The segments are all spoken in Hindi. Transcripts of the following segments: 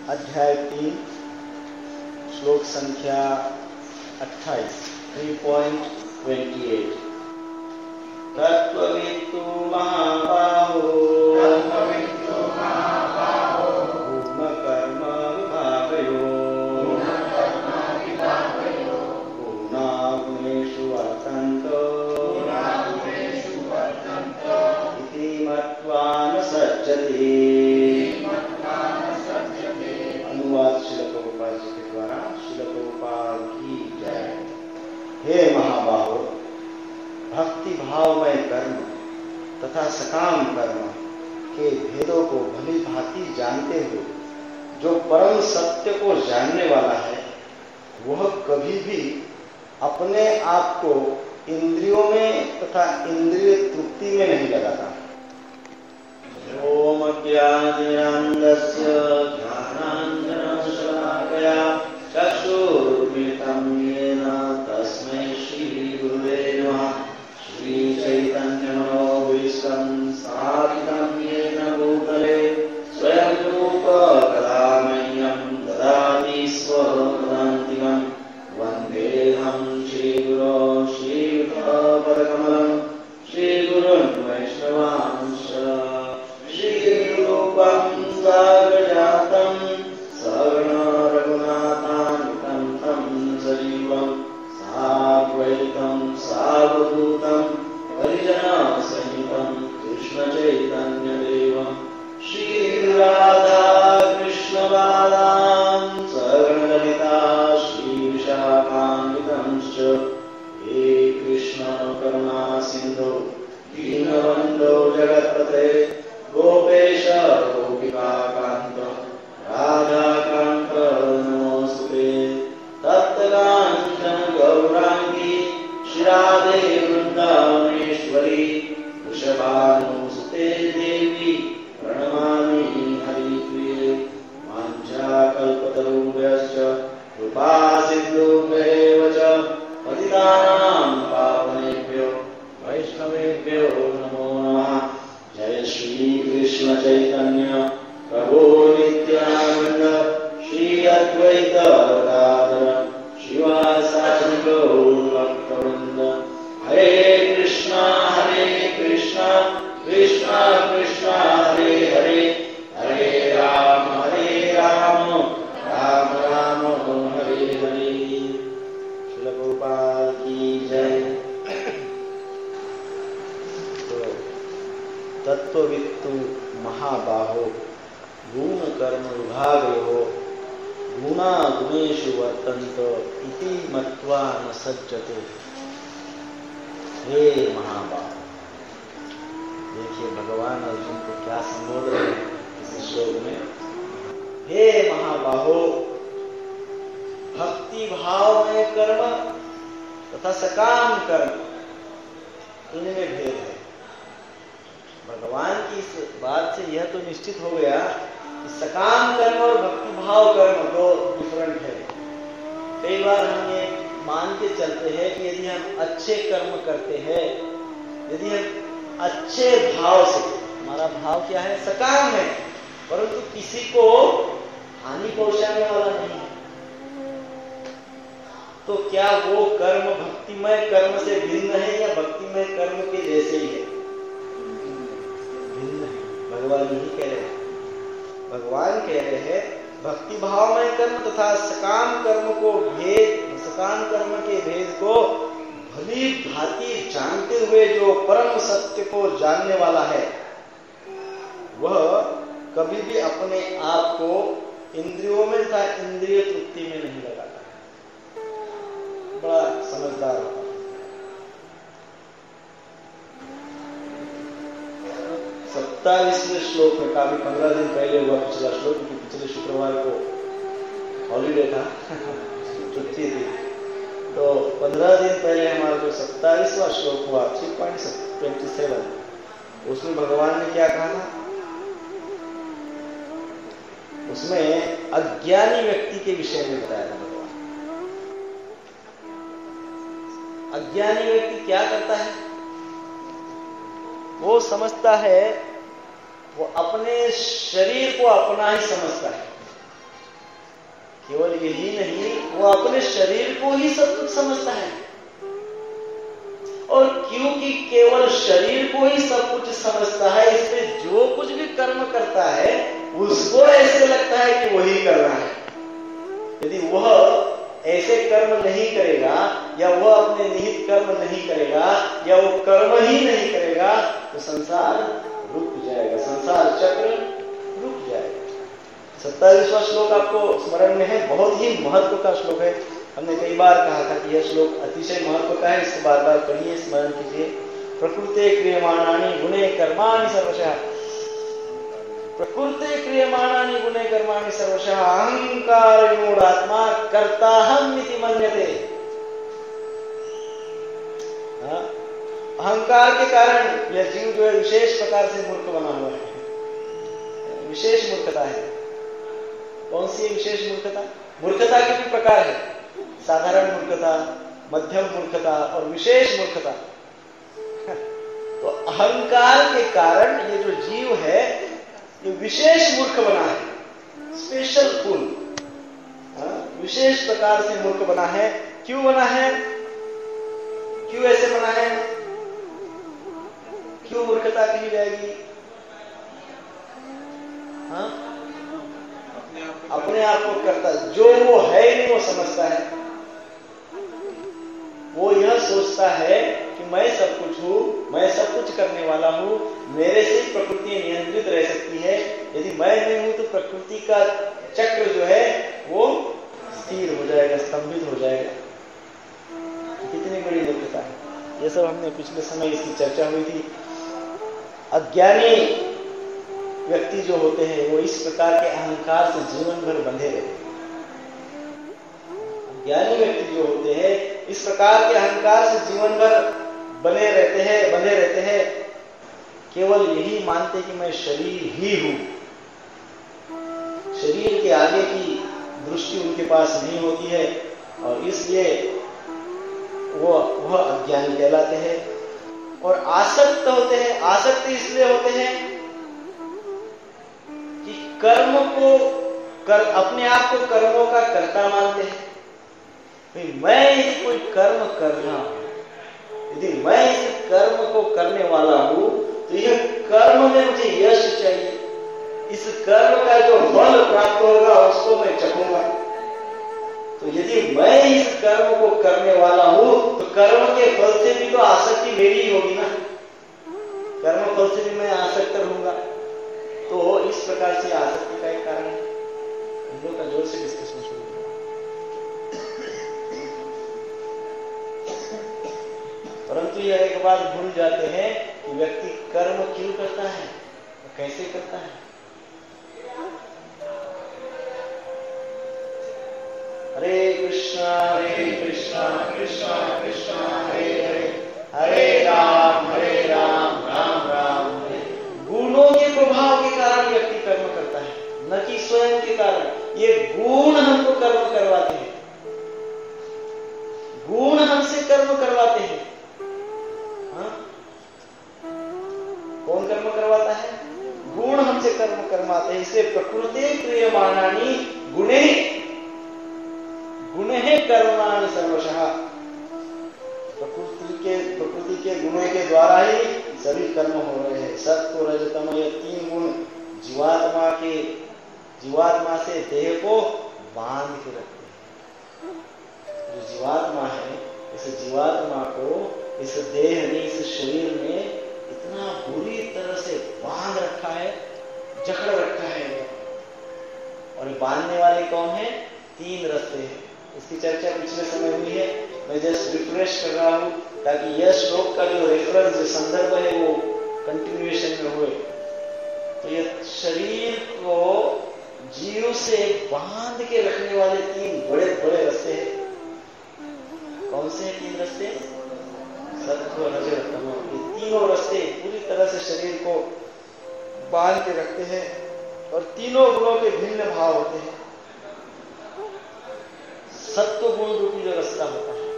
अध्याय 3 श्लोक संख्या 28 3.28 तत्त्ववित्तु महाबाहो गुणकर्म विभागयो गुणागुणेषु वर्तन्त इति मत्वा न सज्जते। अनुवाद श्रील प्रभुपाद जी के द्वारा। श्रील प्रभुपाद की जय। हे महाबाहो, भक्ति भावमय कर्म तथा सकाम कर्म के भेदों को भली भांति जानते हुए जो परम सत्य को जानने वाला है, वह कभी भी अपने आप को इंद्रियों में तथा इंद्रिय तृप्ति में नहीं लगाता। ओम ज्ञानानन्दस्य ज्ञानाञ्जनशलाकया चक्षुरुन्मिलितं येन तस्मै श्रीगुरुवे नमः। श्रीचैतन्यमनोभीष्टं स्थापितं येन भूतले स्वयं रूप कदा मह्यं ददाति स्वपदान्तिकम्। वन्देऽहं श्रीगुरो श्रीयुतपदकमलं श्रीगुरुन् वैष्णवांश्च श्रीरूपं साग्रजातं सगुण रघुनाथान्वितं तं सजीवं साद्वैतं सावधूतं परिजनसहितं कृष्णचैतन्यदेवं श्रीराधा कृष्णबालां सगणललिता श्रीविशाखान्वितंश्च। हे कृष्ण करुणा सिन्धो दीनबन्धो जगत्पते गोपेश गोपिकान्त राधाकान्त नमोऽस्तुते। तप्तकाञ्चन गौराङ्गी श्रीराधे वृन्दावनेश्वरी वृषभानुसुते देवी प्रणमामि हरिप्रिये। वाञ्छाकल्पतरुभ्यश्च कृपा सिन्धुभ्येव च पतितानां पावनेभ्यो वैष्णवेभ्यो नमो नमः। जय श्री कृष्ण चैतन्य प्रभु नित्यानंद श्री अद्वैत गदाधर शिवासादि गौर भक्तवृंद। हरे कृष्णा कृष्णा कृष्णा हरे हरे, हरे राम राम राम हरे हरे। श्रील प्रभुपाद की जय। तत्त्ववित्तु महाबाहो गुण कर्म विभागयो गुणा गुणेषु वर्तन्त इति मत्वा न सज्जते। हे महाबाहो, देखिए भगवान अर्जुन को क्या संबोध रहे हैं इस श्लोक में। हे महाबाहो, भक्ति भावमय कर्म तथा सकाम कर्म इनमें भेद है। भगवान की इस बात से यह तो निश्चित हो गया कि सकाम कर्म और भक्ति भाव कर्म दो डिफरेंट है। कई बार हम ये मान के चलते हैं कि यदि हम अच्छे कर्म करते हैं, यदि हम अच्छे भाव से, हमारा भाव क्या है, सकाम है, परंतु किसी को हानि पहुंचाने वाला नहीं है, तो क्या वो कर्म भक्तिमय कर्म से भिन्न है या भक्तिमय कर्म के जैसे ही है? भगवान यही कह रहे हैं। भगवान कह रहे हैं भक्ति भावमय कर्म तथा सकाम कर्म के भेद को भली भांति जानते हुए जो परम सत्य को जानने वाला है, वह कभी भी अपने आप को इंद्रियों में तथा इंद्रिय तृप्ति में नहीं लगाता। बड़ा समझदार होता। 27वें श्लोक में, काफी 15 दिन पहले हुआ पिछला श्लोक, क्योंकि पिछले शुक्रवार को हॉलीडे था, छुट्टी थी, तो 15 दिन पहले हमारा जो 27वां श्लोक हुआ 3.27, उसमें भगवान ने क्या कहा था? उसमें अज्ञानी व्यक्ति के विषय में बताया था भगवान। अज्ञानी व्यक्ति क्या करता है? वो समझता है, वो अपने शरीर को अपना ही समझता है। केवल यही नहीं, वो अपने शरीर को ही सब कुछ समझता है। और क्योंकि केवल शरीर को ही सब कुछ समझता है, इसलिए जो कुछ भी कर्म करता है उसको ऐसे लगता है कि वही कर रहा है। यदि वह ऐसे कर्म नहीं करेगा, या वह अपने निहित कर्म नहीं करेगा, या वो कर्म ही नहीं करेगा, तो संसार रुक जाएगा, संसार चक्र रुक जाएगा। 27वां श्लोक आपको स्मरण में है, बहुत ही महत्व का श्लोक है। हमने कई बार कहा था कि यह श्लोक अतिशय महत्व का है, इसको बार बार पढ़िए, स्मरण कीजिए। प्रकृते क्रियमाणानि गुणे कर्माणि सर्वशः, प्रकृते क्रियमाणानि गुणे कर्माणि सर्वशः अहंकार विमूढ़ात्मा कर्ताहम् इति मन्यते। अहंकार के कारण यह जीव जो है विशेष प्रकार से मूर्ख बना हुआ है, विशेष मूर्खता है। कौन सी है विशेष मूर्खता? मूर्खता के भी प्रकार है, साधारण मूर्खता, मध्यम मूर्खता और विशेष मूर्खता। तो अहंकार के कारण ये जो जीव है ये विशेष मूर्ख बना है, स्पेशल फूल, विशेष प्रकार से मूर्ख बना है। क्यों बना है? क्यों ऐसे बना है? क्यों मूर्खता कही जाएगी? हाँ, अपने आप को करता, जो वो है नहीं वो समझता है। वो यह सोचता है कि मैं सब कुछ हूं, मैं सब कुछ करने वाला हूं, मेरे से ही प्रकृति नियंत्रित रह सकती है। यदि मैं नहीं हूं तो प्रकृति का चक्र जो है वो स्थिर हो जाएगा, स्तंभित हो जाएगा। कितनी बड़ी मूर्खता है। ये सब हमने पिछले समय इसकी चर्चा हुई थी। अज्ञानी व्यक्ति जो होते हैं वो इस प्रकार के अहंकार से जीवन भर बंधे रहते हैं। ज्ञानी व्यक्ति जो होते हैं इस प्रकार के अहंकार से जीवन भर बंधे रहते हैं, केवल यही मानते कि मैं शरीर ही हूं। शरीर के आगे की दृष्टि उनके पास नहीं होती है और इसलिए वह अज्ञानी कहलाते हैं। और आसक्त होते हैं। आसक्त इसलिए होते हैं कि कर्म को अपने आप को कर्मों का कर्ता मानते हैं। मैं यदि कोई कर्म कर रहा हूं, यदि मैं इस कर्म को करने वाला हूं तो यह कर्म में मुझे यश चाहिए, इस कर्म का जो फल प्राप्त होगा उसको मैं चखूंगा। तो यदि मैं इस कर्म को करने वाला हूं तो कर्म के फल से भी तो आसक्ति मेरी ही होगी ना, कर्म फल से भी मैं आसक्त रहूंगा। तो इस प्रकार से आसक्ति का एक कारण है। हम लोग का जोर से डिस्कशन शुरू किया। परंतु यह एक बात भूल जाते हैं कि व्यक्ति कर्म क्यों करता है, कैसे करता है। हरे कृष्णा कृष्णा कृष्णा हरे हरे, हरे राम राम राम हरे। गुणों के प्रभाव के कारण व्यक्ति कर्म करता है, न कि स्वयं के कारण। ये गुण हमको कर्म करवाते हैं, गुण हमसे कर्म करवाते हैं। कौन कर्म करवाता है? गुण हमसे कर्म करवाते हैं। इसलिए प्रकृति क्रियमाणानि गुणे कर्माणि सर्वशः। प्रकृति के गुणों के द्वारा ही सभी कर्म हो रहे हैं। सत्व रजतम, ये तीन गुण जीवात्मा से देह को बांध के रखते हैं। जो जीवात्मा है, इस जीवात्मा को इस देह ने, इस शरीर में इतना बुरी तरह से बांध रखा है, जकड़ रखा है। और बांधने वाले कौन है? तीन रस्ते हैं। इसकी चर्चा पिछले समय हुई है। मैं जस्ट रिफ्रेश कर रहा हूं ताकि यह श्लोक का जो रेफरेंस, जो संदर्भ है वो कंटिन्यूएशन में हुए। तो यह शरीर को जीव से बांध के रखने वाले तीन बड़े बड़े रस्ते हैं। कौन से हैं तीन रस्ते? सत्व रजत तम। ये तीनों रस्ते पूरी तरह से शरीर को बांध के रखते हैं और तीनों गुणों के भिन्न भाव होते हैं। सत्व गुण रूपी जो रास्ता होता है,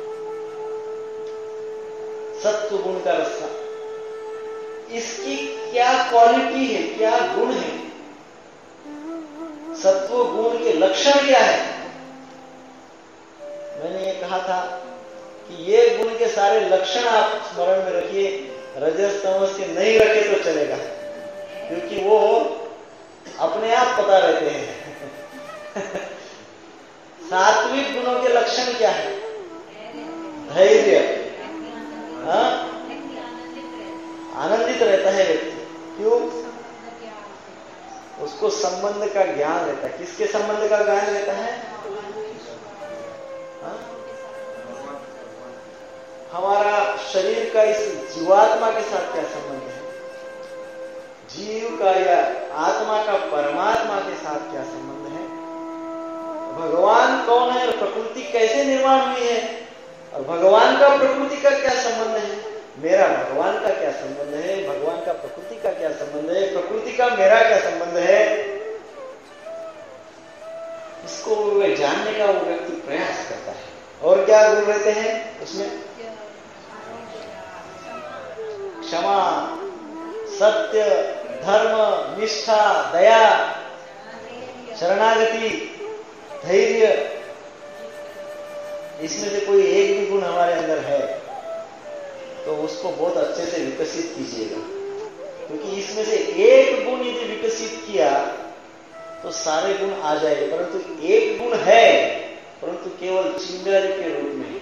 सत्व गुण का रास्ता, इसकी क्या क्वालिटी है, क्या गुण है? सत्व गुण के लक्षण क्या है? कहा था कि ये गुण के सारे लक्षण आप स्मरण में रखिए, रजस तमस के नहीं रखे तो चलेगा, क्योंकि वो अपने आप पता रहते हैं। सात्विक गुणों के लक्षण क्या है? धैर्य, आनंदित रहता है व्यक्ति। क्यों? उसको संबंध का ज्ञान रहता है। किसके संबंध का ज्ञान रहता है? हमारा शरीर का इस जीवात्मा के साथ क्या संबंध है, जीव का या आत्मा का परमात्मा के साथ क्या संबंध है, भगवान कौन है और प्रकृति कैसे निर्माण हुई है, और भगवान का प्रकृति का क्या संबंध है, मेरा भगवान का क्या संबंध है, भगवान का प्रकृति का क्या संबंध है, प्रकृति का मेरा क्या संबंध है, इसको जानने का वो व्यक्ति प्रयास करता है। और क्या गुण रहते हैं उसमें? क्षमा, सत्य, धर्म, निष्ठा, दया, शरणागति, धैर्य। इसमें से कोई एक भी गुण हमारे अंदर है तो उसको बहुत अच्छे से विकसित कीजिएगा, क्योंकि इसमें से एक गुण यदि विकसित किया तो सारे गुण आ जाएंगे। परंतु एक गुण है, परंतु केवल चिंगारी के रूप में,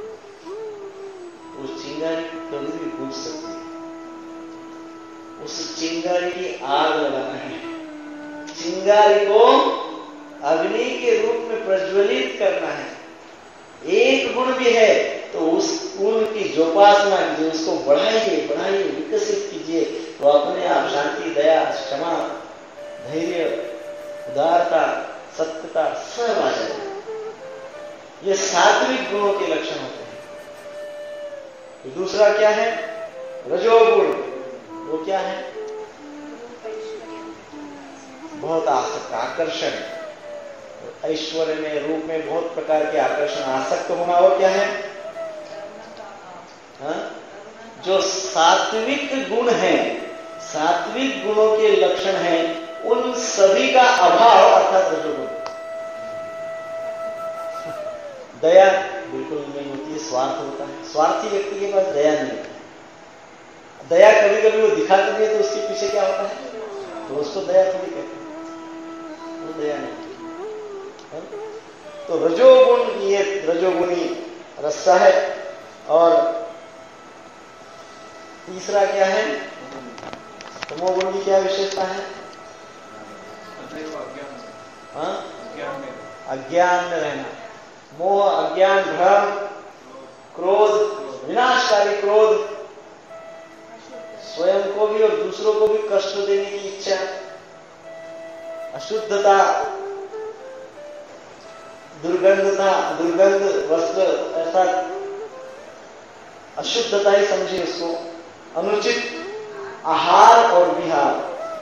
उस चिंगारी कभी भी बुझ सकती है। उस चिंगारी की आग लगाना है, चिंगारी को अग्नि के रूप में प्रज्वलित करना है। एक गुण भी है तो उस गुण की जोपासना कीजिए, उसको बढ़ाइए बढ़ाइए, विकसित कीजिए, तो अपने आप शांति, दया, क्षमा, धैर्य, उदारता, सत्यता सब आ जाए। ये सात्विक गुणों के लक्षण होते हैं। दूसरा क्या है? रजोगुण। वो क्या है? बहुत आकर्षण, ऐश्वर्य में, रूप में बहुत प्रकार के आकर्षण, आसक्त होना। और क्या है? जो सात्विक गुण है, सात्विक गुणों के लक्षण हैं, उन सभी का अभाव अर्थात रजोगुण। दया बिल्कुल नहीं होती है, स्वार्थ होता है। स्वार्थी व्यक्ति के पास दया नहीं होती। दया कभी कभी वो दिखाते भी है तो उसके पीछे क्या होता है, तो उसको दया थोड़ी कहते हैं, वो दया नहीं। तो रजोगुण, ये रजोगुणी रस्सा है। और तीसरा क्या है? तमोगुण की क्या विशेषता है? अज्ञान में रहना, मोह, अज्ञान, भ्रम, क्रोध, विनाशकारी क्रोध, स्वयं को भी और दूसरों को भी कष्ट देने की इच्छा, अशुद्धता, दुर्गंधता, दुर्गंध वस्त्र अर्थात अशुद्धता ही समझिए उसको, अनुचित आहार और विहार,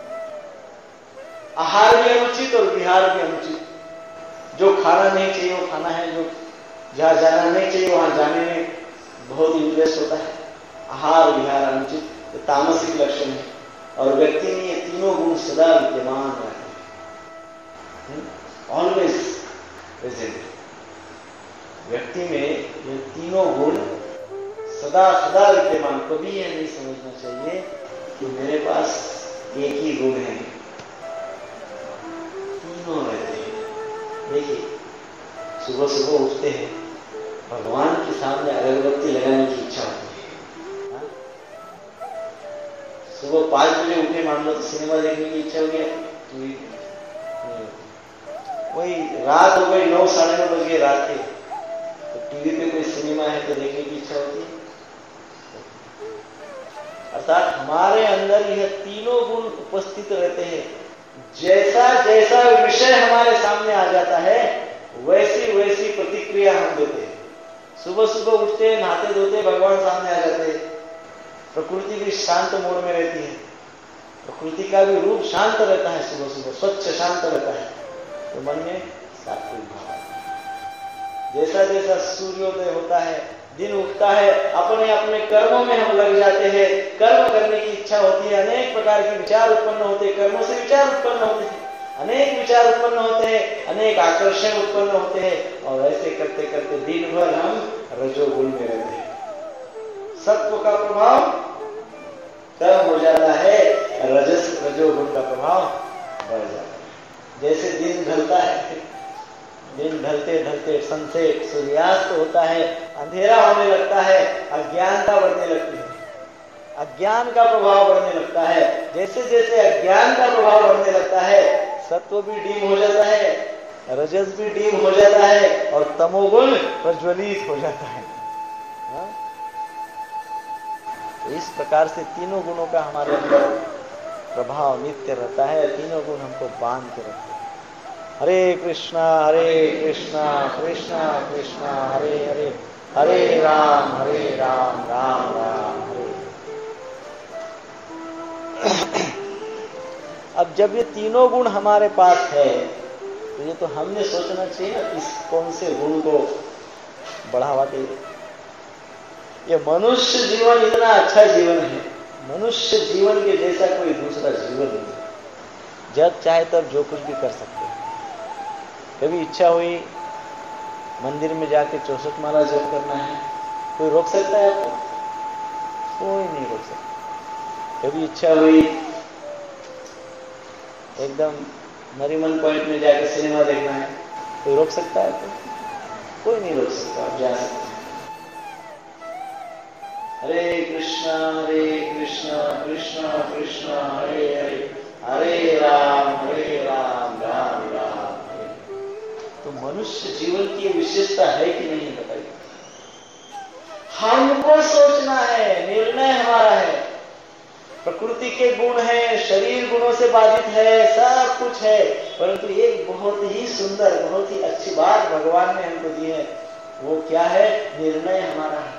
आहार भी अनुचित और विहार भी अनुचित। जो खाना नहीं चाहिए वो खाना है, जो जहां जाना नहीं चाहिए वहां जाने में बहुत इंटरेस्ट होता है। आहार विहार अनुचित, तो तामसिक लक्षण है। और व्यक्ति में ये तीनों गुण सदा विद्यमान रहते हैं, ऑलवेज प्रेजेंट। व्यक्ति में ये तीनों गुण सदा सदा विद्यमान। कभी यह नहीं समझना चाहिए कि मेरे पास एक ही गुण है, तीनों रहते हैं। देखिए, सुबह सुबह उठते हैं, भगवान के सामने अगरबत्ती लगाने की इच्छा होती है। सुबह 5 बजे उठे, मान लो तो सिनेमा देखने की इच्छा हो गई, वही रात हो गई, 9 साढ़े 9 बज गए रात के, तो टीवी पे कोई सिनेमा है तो देखने की इच्छा होती है। अर्थात हमारे अंदर यह तीनों गुण उपस्थित रहते हैं। जैसा जैसा विषय हमारे सामने आ जाता है वैसी वैसी प्रतिक्रिया हम देते हैं। सुबह सुबह उठते, नहाते धोते, भगवान सामने आ जाते हैं। प्रकृति भी शांत मोड में रहती है, प्रकृति का भी रूप शांत रहता है, सुबह सुबह स्वच्छ शांत रहता है, तो मन में सात्विक भाव आता है। जैसा जैसा सूर्योदय होता है, दिन उगता है, अपने अपने कर्मों में हम लग जाते हैं, कर्म करने की इच्छा होती है, अनेक प्रकार के विचार उत्पन्न होते हैं, कर्मों से विचार उत्पन्न होते हैं, अनेक विचार उत्पन्न होते हैं, अनेक आकर्षण उत्पन्न होते हैं, और ऐसे करते करते दिन भर हम रजोगुण में रहते हैं। सत्व का प्रभाव कम हो जाता है, रजोगुण का प्रभाव बढ़ जाता है। जैसे दिन ढलता है, दिन ढलते ढलते सनसेट सूर्यास्त होता है, अंधेरा होने लगता है, अज्ञानता बढ़ने लगती है, अज्ञान का प्रभाव बढ़ने लगता है। जैसे जैसे अज्ञान का प्रभाव बढ़ने लगता है, सत्व भी डीम हो जाता है, रजस भी डीम हो जाता है, और तमोगुण प्रज्वलित हो जाता है। तो इस प्रकार से तीनों गुणों का हमारे अंदर प्रभाव नित्य रहता है। तीनों गुण हमको बांध के रखते हैं। हरे कृष्णा कृष्णा कृष्णा हरे हरे, हरे राम राम राम हरे। अब जब ये तीनों गुण हमारे पास है, तो ये तो हमने सोचना चाहिए ना इस कौन से गुण को बढ़ावा दे। ये मनुष्य जीवन इतना अच्छा जीवन है, मनुष्य जीवन के जैसा कोई दूसरा जीवन नहीं है। जब चाहे तब जो कुछ भी कर सकते हैं। कभी इच्छा हुई मंदिर में जाके 64 माला जप करना है, कोई रोक सकता है आपको? कोई नहीं रोक सकता। कभी इच्छा हुई एकदम नरीमन पॉइंट में जाके सिनेमा देखना है, कोई रोक सकता है आपको? कोई नहीं रोक सकता, आप जा सकते हैं। हरे कृष्णा कृष्णा कृष्णा हरे हरे, हरे राम राम राम हरे। तो मनुष्य जीवन की विशेषता है कि नहीं बताइए? हमको सोचना है, निर्णय हमारा है। प्रकृति के गुण है, शरीर गुणों से बाधित है, सब कुछ है, परंतु एक बहुत ही सुंदर, बहुत ही अच्छी बात भगवान ने हमको दी है। वो क्या है? निर्णय हमारा है।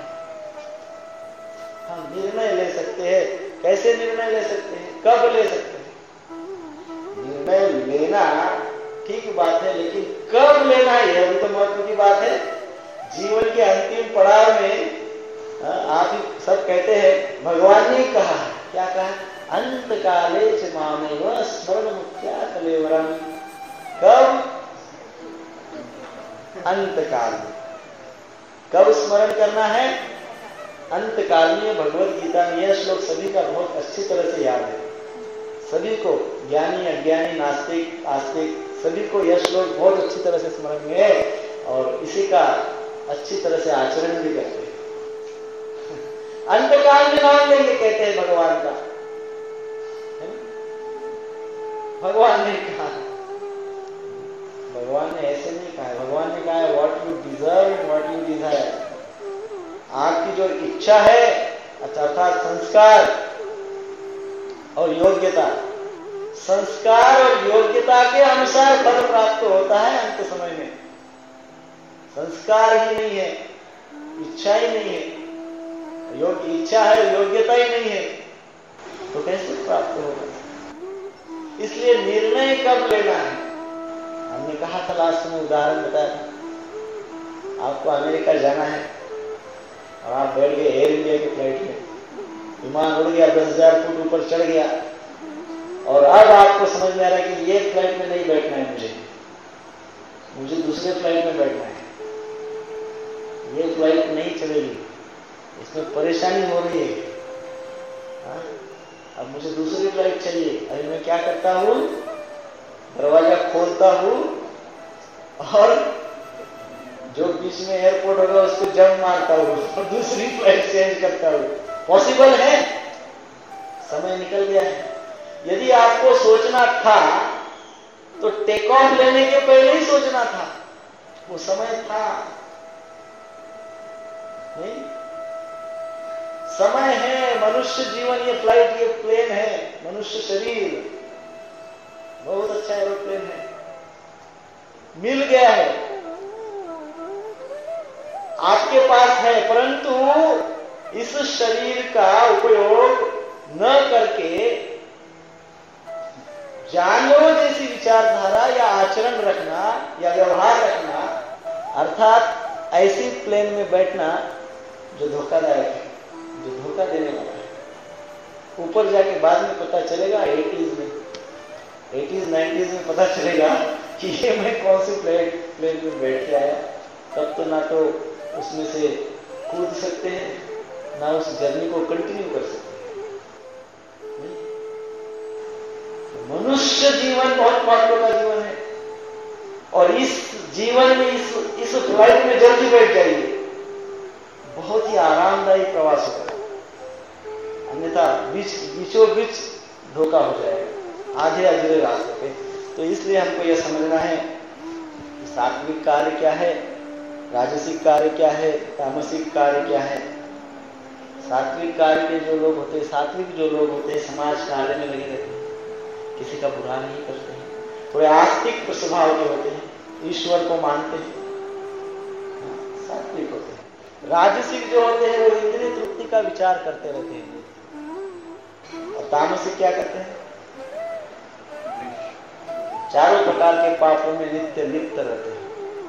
हम निर्णय ले सकते हैं। कैसे निर्णय ले सकते हैं? कब ले सकते हैं? निर्णय लेना ठीक बात है, लेकिन कब लेना है यह भी तो महत्व की बात है। जीवन के अंतिम पड़ाव में आप सब कहते हैं, भगवान ने कहा, क्या कहा? अंत काले च मामेव स्मरण मुक्त्या कलेवरम। कब? अंत काल में। कब स्मरण करना है? अंत काल में। भगवत गीता में यह श्लोक सभी का बहुत अच्छी तरह से याद है। सभी को, ज्ञानी अज्ञानी नास्तिक आस्तिक, सभी को यह श्लोक बहुत अच्छी तरह से स्मरण में है, और इसी का अच्छी तरह से आचरण भी करते हैं। अंतकाल में नाम लेंगे कहते हैं भगवान का। भगवान ने कहा, भगवान ने ऐसे नहीं कहा। भगवान ने कहा what you deserve and what you desire. आपकी जो इच्छा है, अर्थात संस्कार और योग्यता, संस्कार और योग्यता के अनुसार फल प्राप्त होता है अंत समय में। संस्कार ही नहीं है, इच्छा ही नहीं है, इच्छा है, योग्यता ही नहीं है, तो कैसे प्राप्त होगा? इसलिए निर्णय कब लेना है? हमने कहा था लास्ट में, उदाहरण बताया, आपको अमेरिका जाना है और आप बैठ गए एयर इंडिया के फ्लाइट में, विमान उड़ गया, 10,000 फुट ऊपर चढ़ गया, और अब आपको समझ में आ रहा है कि ये फ्लाइट में नहीं बैठना है, मुझे दूसरे फ्लाइट में बैठना है। ये फ्लाइट नहीं चलेगी, इसमें परेशानी हो रही है। अब मुझे दूसरी फ्लाइट चाहिए। अभी मैं क्या करता हूं? दरवाजा खोलता हूं और जो बीच में एयरपोर्ट होगा उसको जंप मारता हूं और दूसरी फ्लाइट चेंज करता हूं। पॉसिबल है? समय निकल गया है। यदि आपको सोचना था तो टेक ऑफ लेने के पहले ही सोचना था, वो समय था नहीं? समय है। मनुष्य जीवन, ये फ्लाइट, ये प्लेन है, मनुष्य शरीर बहुत अच्छा एरोप्लेन है, मिल गया है, आपके पास है, परंतु इस शरीर का उपयोग न करके जानवरों जैसी विचारधारा या आचरण रखना या व्यवहार रखना, अर्थात ऐसी प्लेन में बैठना जो धोखादायक है, जो धोखा देने वाला है। ऊपर जाके बाद में पता चलेगा 80s में 80s 90s में पता चलेगा कि ये मैं कौन सी प्लेन में बैठ के आया, तब तो ना तो उसमें से कूद सकते हैं, ना उस जर्नी को कंटिन्यू कर सकते। मनुष्य जीवन बहुत महत्व का जीवन है, और इस जीवन में इस फ्लाइट में जल्दी बैठ जाइए, बहुत ही आरामदायी प्रवास होगा। अन्यथा बीचों बीच धोखा हो जाएगा आधे अधूरे रास्ते पे। तो इसलिए हमको यह समझना है कि सात्विक कार्य क्या है, राजसिक कार्य क्या है, तामसिक कार्य क्या है। सात्विक कार्य के जो लोग होते हैं, सात्विक जो लोग होते हैं, समाज कार्य में लगे रहते हैं, किसी का बुरा नहीं करते हैं, थोड़े आस्तिक स्वभाव के होते हैं, ईश्वर को मानते हैं, सात्विक होते हैं। राजसिक जो होते हैं वो इंद्रिय तृप्ति का विचार करते रहते हैं, और तामसिक क्या करते हैं, चारों प्रकार के पापों में नित्य लिप्त रहते हैं,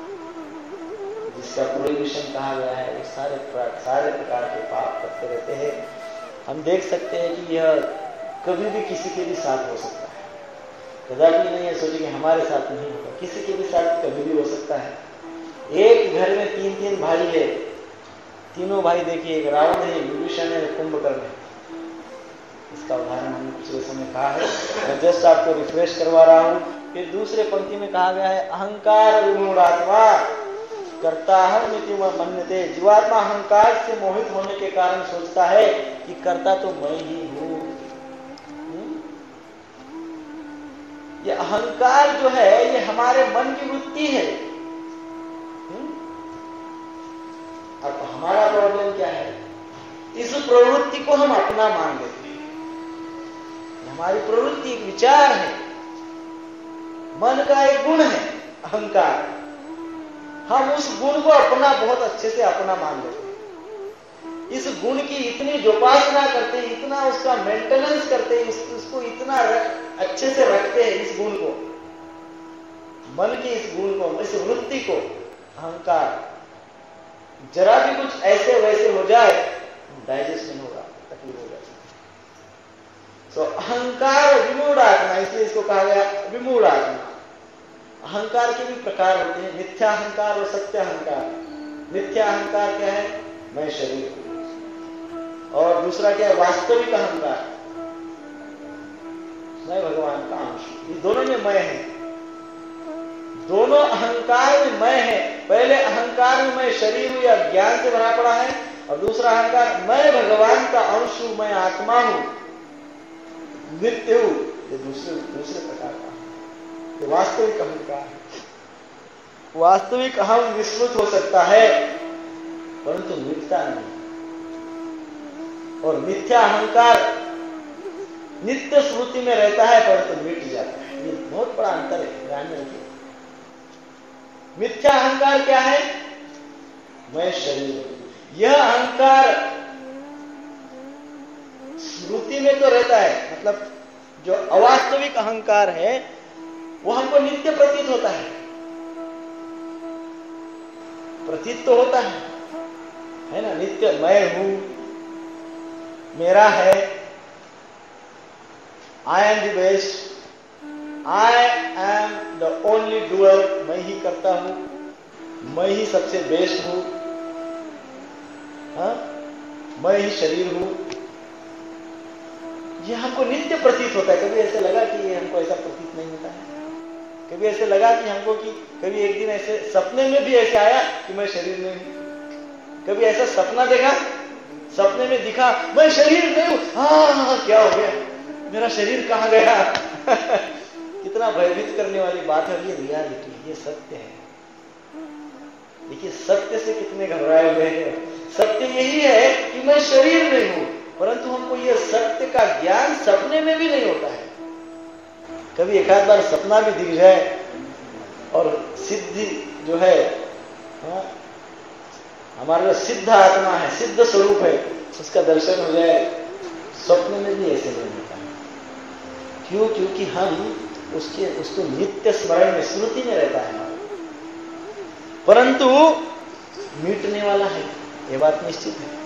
जिसका प्रोहिबिशन कहा गया है, वो सारे प्रकार के पाप करते रहते हैं। हम देख सकते हैं कि यह कभी भी किसी के भी साथ हो सकता है, कदापि नहीं है सोचिए कि हमारे साथ नहीं होगा, किसी के भी साथ कभी भी हो सकता है। एक घर में 3 भाई है, तीनों भाई देखिए, एक रावण है, विभीषण है, कुंभकर्ण है। इसका उदाहरण हमने पिछले समय कहा है, मैं जस्ट आपको रिफ्रेश करवा रहा हूं। फिर दूसरे पंक्ति में कहा गया है, अहंकार विमूढ़ात्मा कर्ताहमिति मन्यते। जीवात्मा अहंकार से मोहित होने के कारण सोचता है कि कर्ता तो मैं ही हूं। ये अहंकार जो है ये हमारे मन की वृत्ति है। अब हमारा प्रॉब्लम क्या है, इस प्रवृत्ति को हम अपना मान लेते हैं। हमारी प्रवृत्ति एक विचार है, मन का एक गुण है अहंकार। हम उस गुण को अपना बहुत अच्छे से अपना मान लेते हैं। इस गुण की इतनी जोपासना करते हैं, इतना उसका मेंटेनेंस करते हैं, उसको इतना अच्छे से रखते हैं, इस गुण को, मन की इस गुण को, इस वृत्ति को, अहंकार। जरा भी कुछ ऐसे वैसे हो जाए, डाइजेस्ट नहीं होगा, तकलीफ हो जाती है। सो अहंकार विमूढ़ आत्मा, इसलिए इसको कहा गया विमूढ़ आत्मा। अहंकार के भी प्रकार होते हैं, मिथ्या अहंकार और सत्य अहंकार। मिथ्या अहंकार क्या है, मैं शरीर हूं, और दूसरा क्या है, वास्तविक अहंकार, मैं भगवान का अंश। ये दोनों में मैं है, दोनों अहंकार में मैं है। पहले अहंकार में मैं शरीर हूं या ज्ञान से भरा पड़ा है, और दूसरा अहंकार मैं भगवान का अंश हूं, मैं आत्मा हूं, नित्य हूं। ये दूसरे प्रकार का ये वास्तविक अहंकार है। वास्तविक अहम विस्मृत हो सकता है, परंतु मिटता नहीं। और मिथ्या अहंकार नित्य स्मृति में रहता है, परंतु मिट जाता है। ये बहुत बड़ा अंतर है, ध्यान में रखिए। मिथ्या अहंकार क्या है, मैं शरीर हूं। यह अहंकार स्मृति में तो रहता है, मतलब जो अवास्तविक अहंकार है वो हमको नित्य प्रतीत होता है, प्रतीत तो होता है ना, नित्य मैं हूं, मेरा है, I am the best, I am the only doer, मैं ही करता हूं, मैं ही सबसे बेस्ट हूं, मैं ही शरीर हूं। यह हमको नित्य प्रतीत होता है। कभी ऐसे लगा कि ये हमको ऐसा प्रतीत नहीं होता है? कभी ऐसे लगा कि हमको कि कभी एक दिन ऐसे सपने में भी ऐसे आया कि मैं शरीर में हूं? कभी ऐसा सपना देखा, सपने में दिखा मैं शरीर में हूं, हाँ क्या हो गया, मेरा शरीर कहां गया? कितना भयभीत करने वाली बात है। ये रियलिटी, ये सत्य है। देखिए सत्य से कितने घबराए हुए हैं। सत्य यही है कि मैं शरीर में हूं, परंतु हमको ये सत्य का ज्ञान सपने में भी नहीं होता है। कभी एक आध बार सपना भी दिख जाए और सिद्धि जो है, हमारा जो सिद्ध आत्मा है, सिद्ध स्वरूप है, उसका दर्शन हो जाए, स्वप्न में भी ऐसे नहीं होता है। क्यों? क्योंकि हम उसको नित्य स्मरण में, स्मृति में रहता है, परंतु मिटने वाला है, ये बात निश्चित है।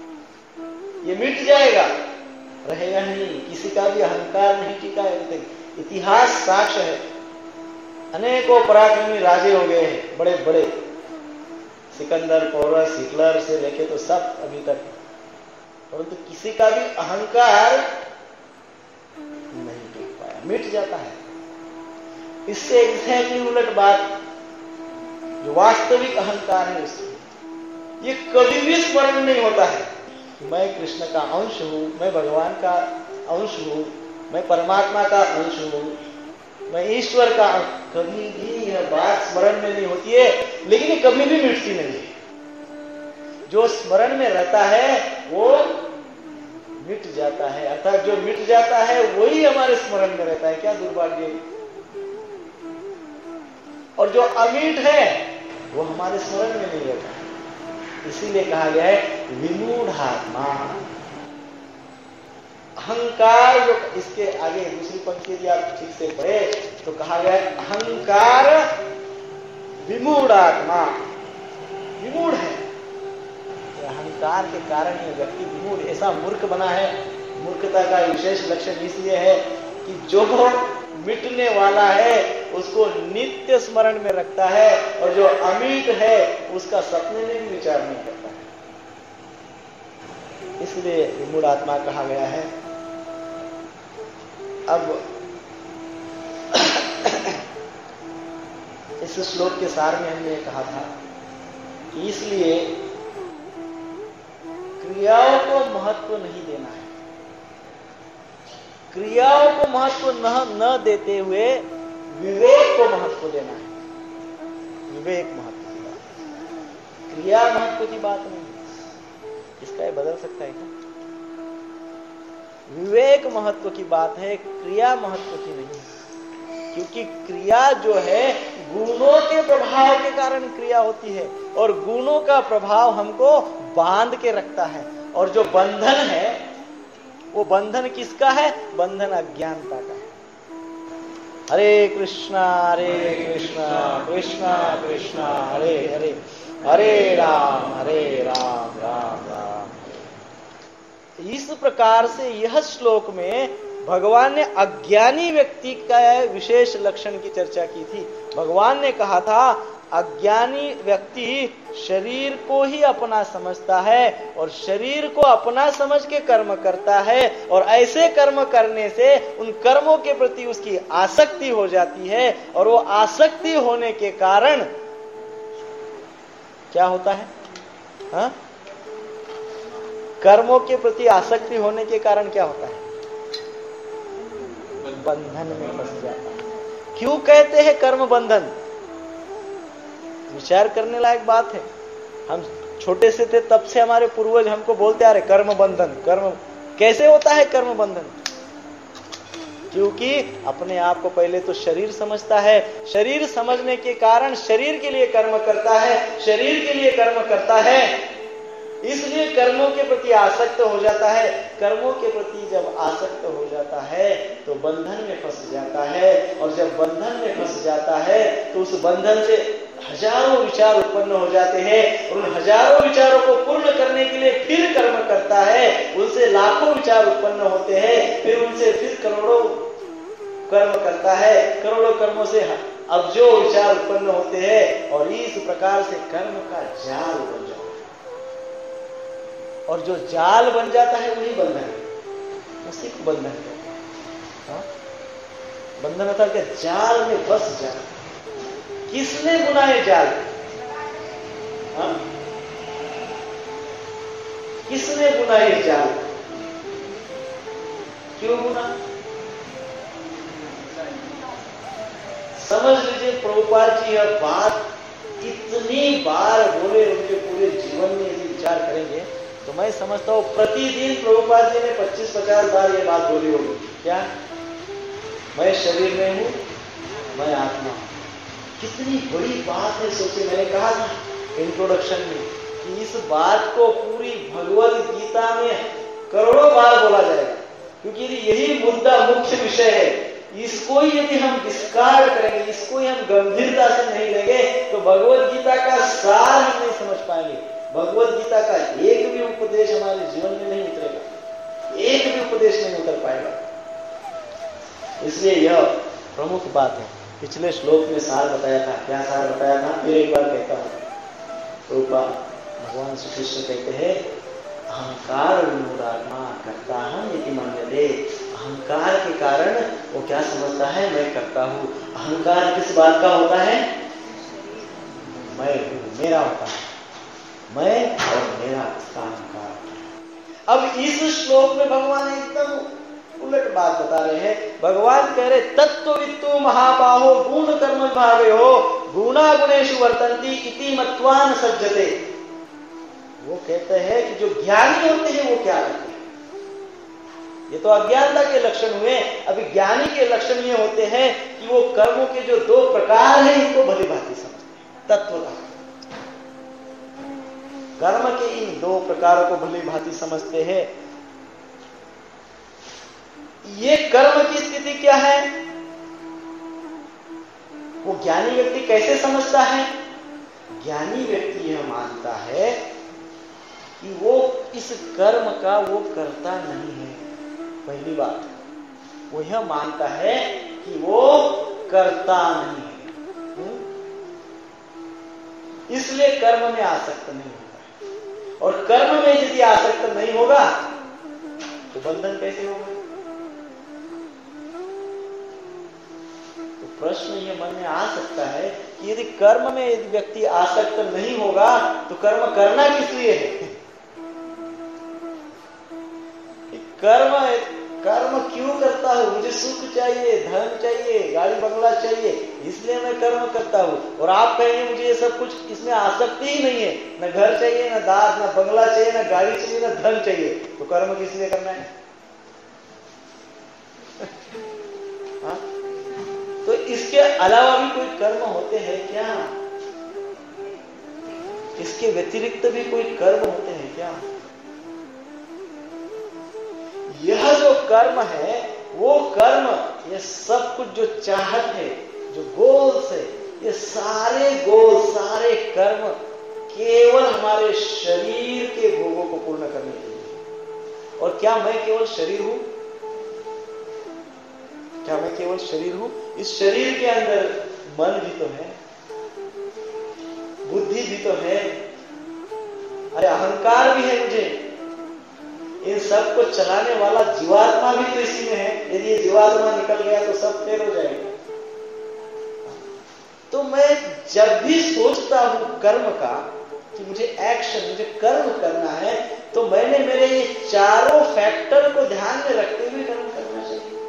ये मिट जाएगा, रहेगा नहीं। किसी का भी अहंकार नहीं टिका है। इतिहास साक्ष्य है, अनेकों पराक्रमी राजे हो गए हैं, बड़े बड़े, सिकंदर, पोरस, हिटलर से लेके तो सब अभी तक, परंतु किसी का भी अहंकार नहीं टूट पाया, मिट जाता है। इससे एग्जैक्टली उलट बात, जो वास्तविक अहंकार है उसमें ये कभी भी स्मरण नहीं होता है कि मैं कृष्ण का अंश हूं, मैं भगवान का अंश हूं, मैं परमात्मा का अंश हूं, मैं ईश्वर का। कभी भी यह बात स्मरण में नहीं होती है, लेकिन ये कभी भी मिटती नहीं है। जो स्मरण में रहता है वो मिट जाता है, अर्थात जो मिट जाता है वही हमारे स्मरण में रहता है। क्या दुर्भाग्य। और जो अमिट है वो हमारे स्मरण में नहीं रहता। इसीलिए कहा गया है विमूढ़ात्मा। अहंकार, जो इसके आगे दूसरी पंक्ति यदि आप ठीक से पढ़े तो कहा गया है अहंकार विमूढ़ात्मा, विमूढ़ है। अहंकार के कारण ये व्यक्ति विमूढ़, ऐसा मूर्ख बना है। मूर्खता का विशेष लक्षण इसलिए है कि जो मिटने वाला है उसको नित्य स्मरण में रखता है, और जो अमिट है उसका सपने में भी विचार नहीं करता है। इसलिए विमूढ़ आत्मा कहा गया है। अब इस श्लोक के सार में हमने कहा था कि इसलिए क्रियाओं को महत्व नहीं देना है। क्रियाओं को महत्व न देते हुए विवेक को महत्व देना है। विवेक महत्व की बात, क्रिया महत्व की बात नहीं। इसका ये बदल सकता है क्या? विवेक महत्व की बात है, क्रिया महत्व की नहीं। क्योंकि क्रिया जो है गुणों के प्रभाव के कारण क्रिया होती है, और गुणों का प्रभाव हमको बांध के रखता है। और जो बंधन है वो बंधन किसका है? बंधन अज्ञानता का है। हरे कृष्णा कृष्णा कृष्णा हरे हरे, हरे राम राम राम। इस प्रकार से यह श्लोक में भगवान ने अज्ञानी व्यक्ति का विशेष लक्षण की चर्चा की थी। भगवान ने कहा था अज्ञानी व्यक्ति शरीर को ही अपना समझता है, और शरीर को अपना समझ के कर्म करता है, और ऐसे कर्म करने से उन कर्मों के प्रति उसकी आसक्ति हो जाती है, और वो आसक्ति होने के कारण क्या होता है? हाँ? कर्मों के प्रति आसक्ति होने के कारण क्या होता है? बंधन में फंस जाता है। क्यों कहते हैं कर्म बंधन? विचार करने लायक बात है। हम छोटे से थे तब से हमारे पूर्वज हमको बोलते आ रहे कर्म बंधन। कर्म कैसे होता है कर्म बंधन? क्योंकि अपने आप को पहले तो शरीर समझता है, शरीर समझने के कारण शरीर के लिए कर्म करता है, शरीर के लिए कर्म करता है, इसलिए कर्मों के प्रति आसक्त हो जाता है। कर्मों के प्रति जब आसक्त हो जाता है तो बंधन में फंस जाता है, और जब बंधन में फंस जाता है तो उस बंधन से हजारों विचार उत्पन्न हो जाते हैं, और उन हजारों विचारों को पूर्ण करने के लिए फिर कर्म करता है। उनसे लाखों विचार उत्पन्न होते हैं, फिर उनसे फिर करोड़ों कर्म करता है, करोड़ों कर्मों से अब जो विचार उत्पन्न होते हैं, और इस प्रकार से कर्म का जाल बन जाता है। और जो जाल बन जाता है वही बंधन है, उसी को बंधन कहते हैं। बंधन अर्थात क्या? जाल में फंस जाना। किसने बुनाए जाल? हाँ? किसने बुनाए जाल? क्यों बुना? समझ लीजिए प्रभुपाद जी यह बात इतनी बार बोले, उनके पूरे जीवन में यदि विचार करेंगे तो मैं समझता हूं प्रतिदिन प्रभुपाद जी ने 25-50 बार ये बात बोली होगी। क्या? मैं शरीर में हूं, मैं आत्मा हूं। कितनी बड़ी बात है। सोचिए, मैंने कहा था इंट्रोडक्शन में कि इस बात को पूरी भगवद गीता में करोड़ों बार बोला जाएगा, क्योंकि यही मुद्दा मुख्य विषय है। इसको ही यदि हम डिस्कार्ड करेंगे, इसको ही हम गंभीरता से नहीं लेंगे तो भगवद गीता का सार हम नहीं समझ पाएंगे। भगवद गीता का एक भी उपदेश हमारे जीवन में नहीं उतरेगा, एक भी उपदेश नहीं उतर पाएगा। इसलिए यह प्रमुख बात है। पिछले श्लोक में सार बताया था। क्या सार बताया था? फिर एक बार कहता हूं। रूपा भगवान श्री कृष्ण कहते हैं अहंकार विमूढ़ात्मा करता हम यदि मान्यते। अहंकार के कारण वो क्या समझता है? मैं करता हूं। अहंकार किस बात का होता है? मैं हूं, मेरा होता है। मैं और मेरा इसका अहंकार। अब इस श्लोक में भगवान एकदम उलट बात बता रहे हैं। भगवान कह रहे तत्त्ववित्तु महाबाहो गुण कर्म विभागे हो गुणा गुणेषु वर्तन्ति इति मत्वा न सज्जते। वो कहते हैं कि जो ज्ञानी होते हैं वो क्या करते हैं? ये तो अज्ञानता के लक्षण हुए। अभी ज्ञानी के लक्षण ये होते हैं कि वो कर्मों के जो दो प्रकार हैं इनको भली भांति समझते हैं। तत्वतः कर्म के इन दो प्रकारों को भली भांति समझते हैं। ये कर्म की स्थिति क्या है? वो ज्ञानी व्यक्ति कैसे समझता है? ज्ञानी व्यक्ति यह मानता है कि वो इस कर्म का वो करता नहीं है। पहली बात, वो यह मानता है कि वो करता नहीं है, इसलिए कर्म में आसक्त नहीं होता। और कर्म में यदि आसक्त नहीं होगा तो बंधन कैसे होगा? तो प्रश्न ये मन में आ सकता है कि यदि कर्म में यदि व्यक्ति आसक्त नहीं होगा तो कर्म करना किस लिए है? कर्म क्यों करता हूं? मुझे सुख चाहिए, धन चाहिए, गाड़ी बंगला चाहिए, इसलिए मैं कर्म करता हूं। और आप कहेंगे मुझे ये सब कुछ इसमें आसक्ति ही नहीं है, न घर चाहिए, न दास, न बंगला चाहिए, न गाड़ी चाहिए, न धन चाहिए, तो कर्म किस लिए करना है? हाँ? तो इसके अलावा भी कोई कर्म होते हैं क्या? इसके व्यतिरिक्त भी कोई कर्म होते हैं क्या? यह जो कर्म है वो कर्म, ये सब कुछ जो चाहत है, जो गोल्स है, ये सारे गोल, सारे कर्म केवल हमारे शरीर के भोगों को पूर्ण करने के लिए। और क्या मैं केवल शरीर हूं? क्या मैं केवल शरीर हूं? इस शरीर के अंदर मन भी तो है, बुद्धि भी तो है, अरे अहंकार भी है मुझे। इन सब को चलाने वाला जीवात्मा भी तो इसी में है। यदि ये जीवात्मा निकल गया तो सब फेल हो जाएगा। तो मैं जब भी सोचता हूं कर्म का कि मुझे एक्शन, मुझे कर्म करना है, तो मैंने मेरे ये चारों फैक्टर को ध्यान में रखते हुए कर्म करना चाहिए।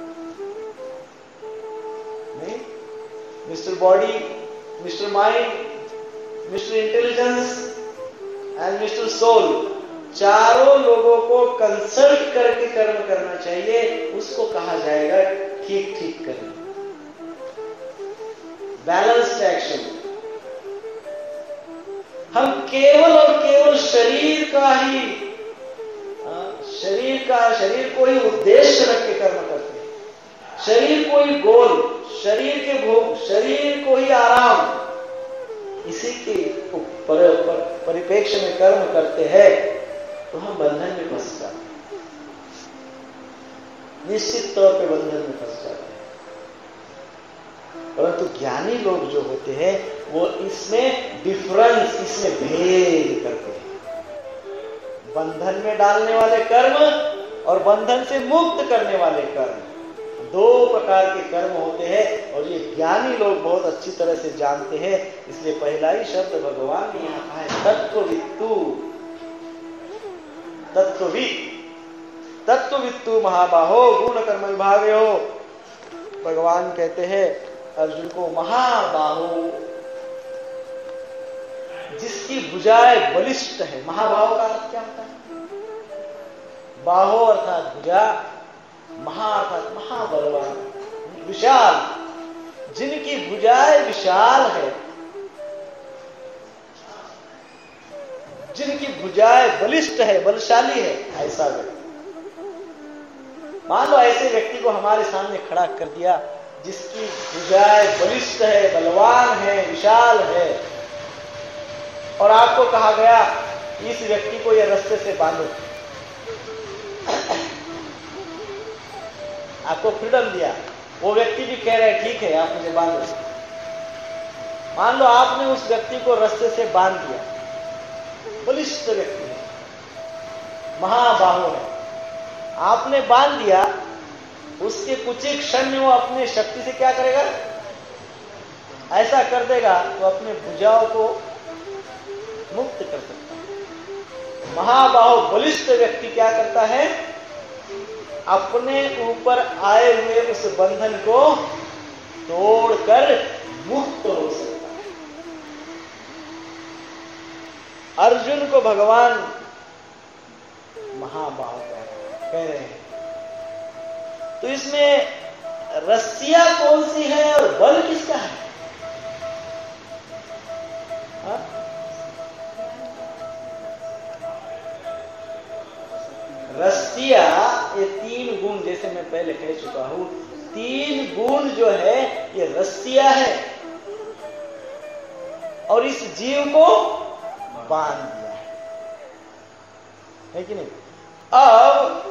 नहीं, mister body, mister mind, mister intelligence and mister soul, चारों लोगों को कंसल्ट करके कर्म करना चाहिए। उसको कहा जाएगा ठीक ठीक कर्म, बैलेंस्ड एक्शन। हम केवल और केवल शरीर को ही उद्देश्य रख के कर्म करते हैं। शरीर को ही गोल, शरीर के भोग, शरीर को ही आराम, इसी के परिप्रेक्ष्य में कर्म करते हैं तो हम बंधन में फंस जाते हैं। निश्चित तौर पे बंधन में फंस जाते हैं। परंतु ज्ञानी लोग जो होते हैं वो इसमें डिफरेंस, इसमें भेद करते हैं। बंधन में डालने वाले कर्म और बंधन से मुक्त करने वाले कर्म, दो प्रकार के कर्म होते हैं। और ये ज्ञानी लोग बहुत अच्छी तरह से जानते हैं। इसलिए पहला ही शब्द भगवान ने यहाँ कहा है तत्त्ववित्तु। तत्त्ववित्तु महाबाहो गुण कर्म विभागे हो। भगवान कहते हैं अर्जुन को महाबाहो, जिसकी भुजाएं बलिष्ठ है। महाबाहो का अर्थ क्या होता है? बाहो अर्थात भुजा, महा अर्थात महाबलवान, विशाल, जिनकी भुजाएं विशाल है, जिनकी भुजाएं बलिष्ठ है, बलशाली है, ऐसा व्यक्ति। मान लो ऐसे व्यक्ति को हमारे सामने खड़ा कर दिया जिसकी भुजाएं बलिष्ठ है, बलवान है, विशाल है, और आपको कहा गया इस व्यक्ति को यह रस्ते से बांधो। आपको फ्रीडम दिया, वो व्यक्ति भी कह रहा है ठीक है आप मुझे बांध दो। मान लो आपने उस व्यक्ति को रस्ते से बांध दिया, बलिष्ठ व्यक्ति है, महाबाहु है, आपने बांध दिया, उसके कुछ ही क्षण में वो अपने शक्ति से क्या करेगा, ऐसा कर देगा तो अपने भुजाओं को मुक्त कर सकता है। महाबाहु बलिष्ठ व्यक्ति क्या करता है, अपने ऊपर आए हुए उस बंधन को तोड़कर मुक्त हो सकता है। अर्जुन को भगवान महाबाहु कह रहे हैं। तो इसमें रस्सियां कौन सी है और बल किसका है? हा? रस्सियां, ये 3 गुण, जैसे मैं पहले कह चुका हूं, 3 गुण जो है ये रस्सियां है और इस जीव को बांध दिया है कि नहीं? अब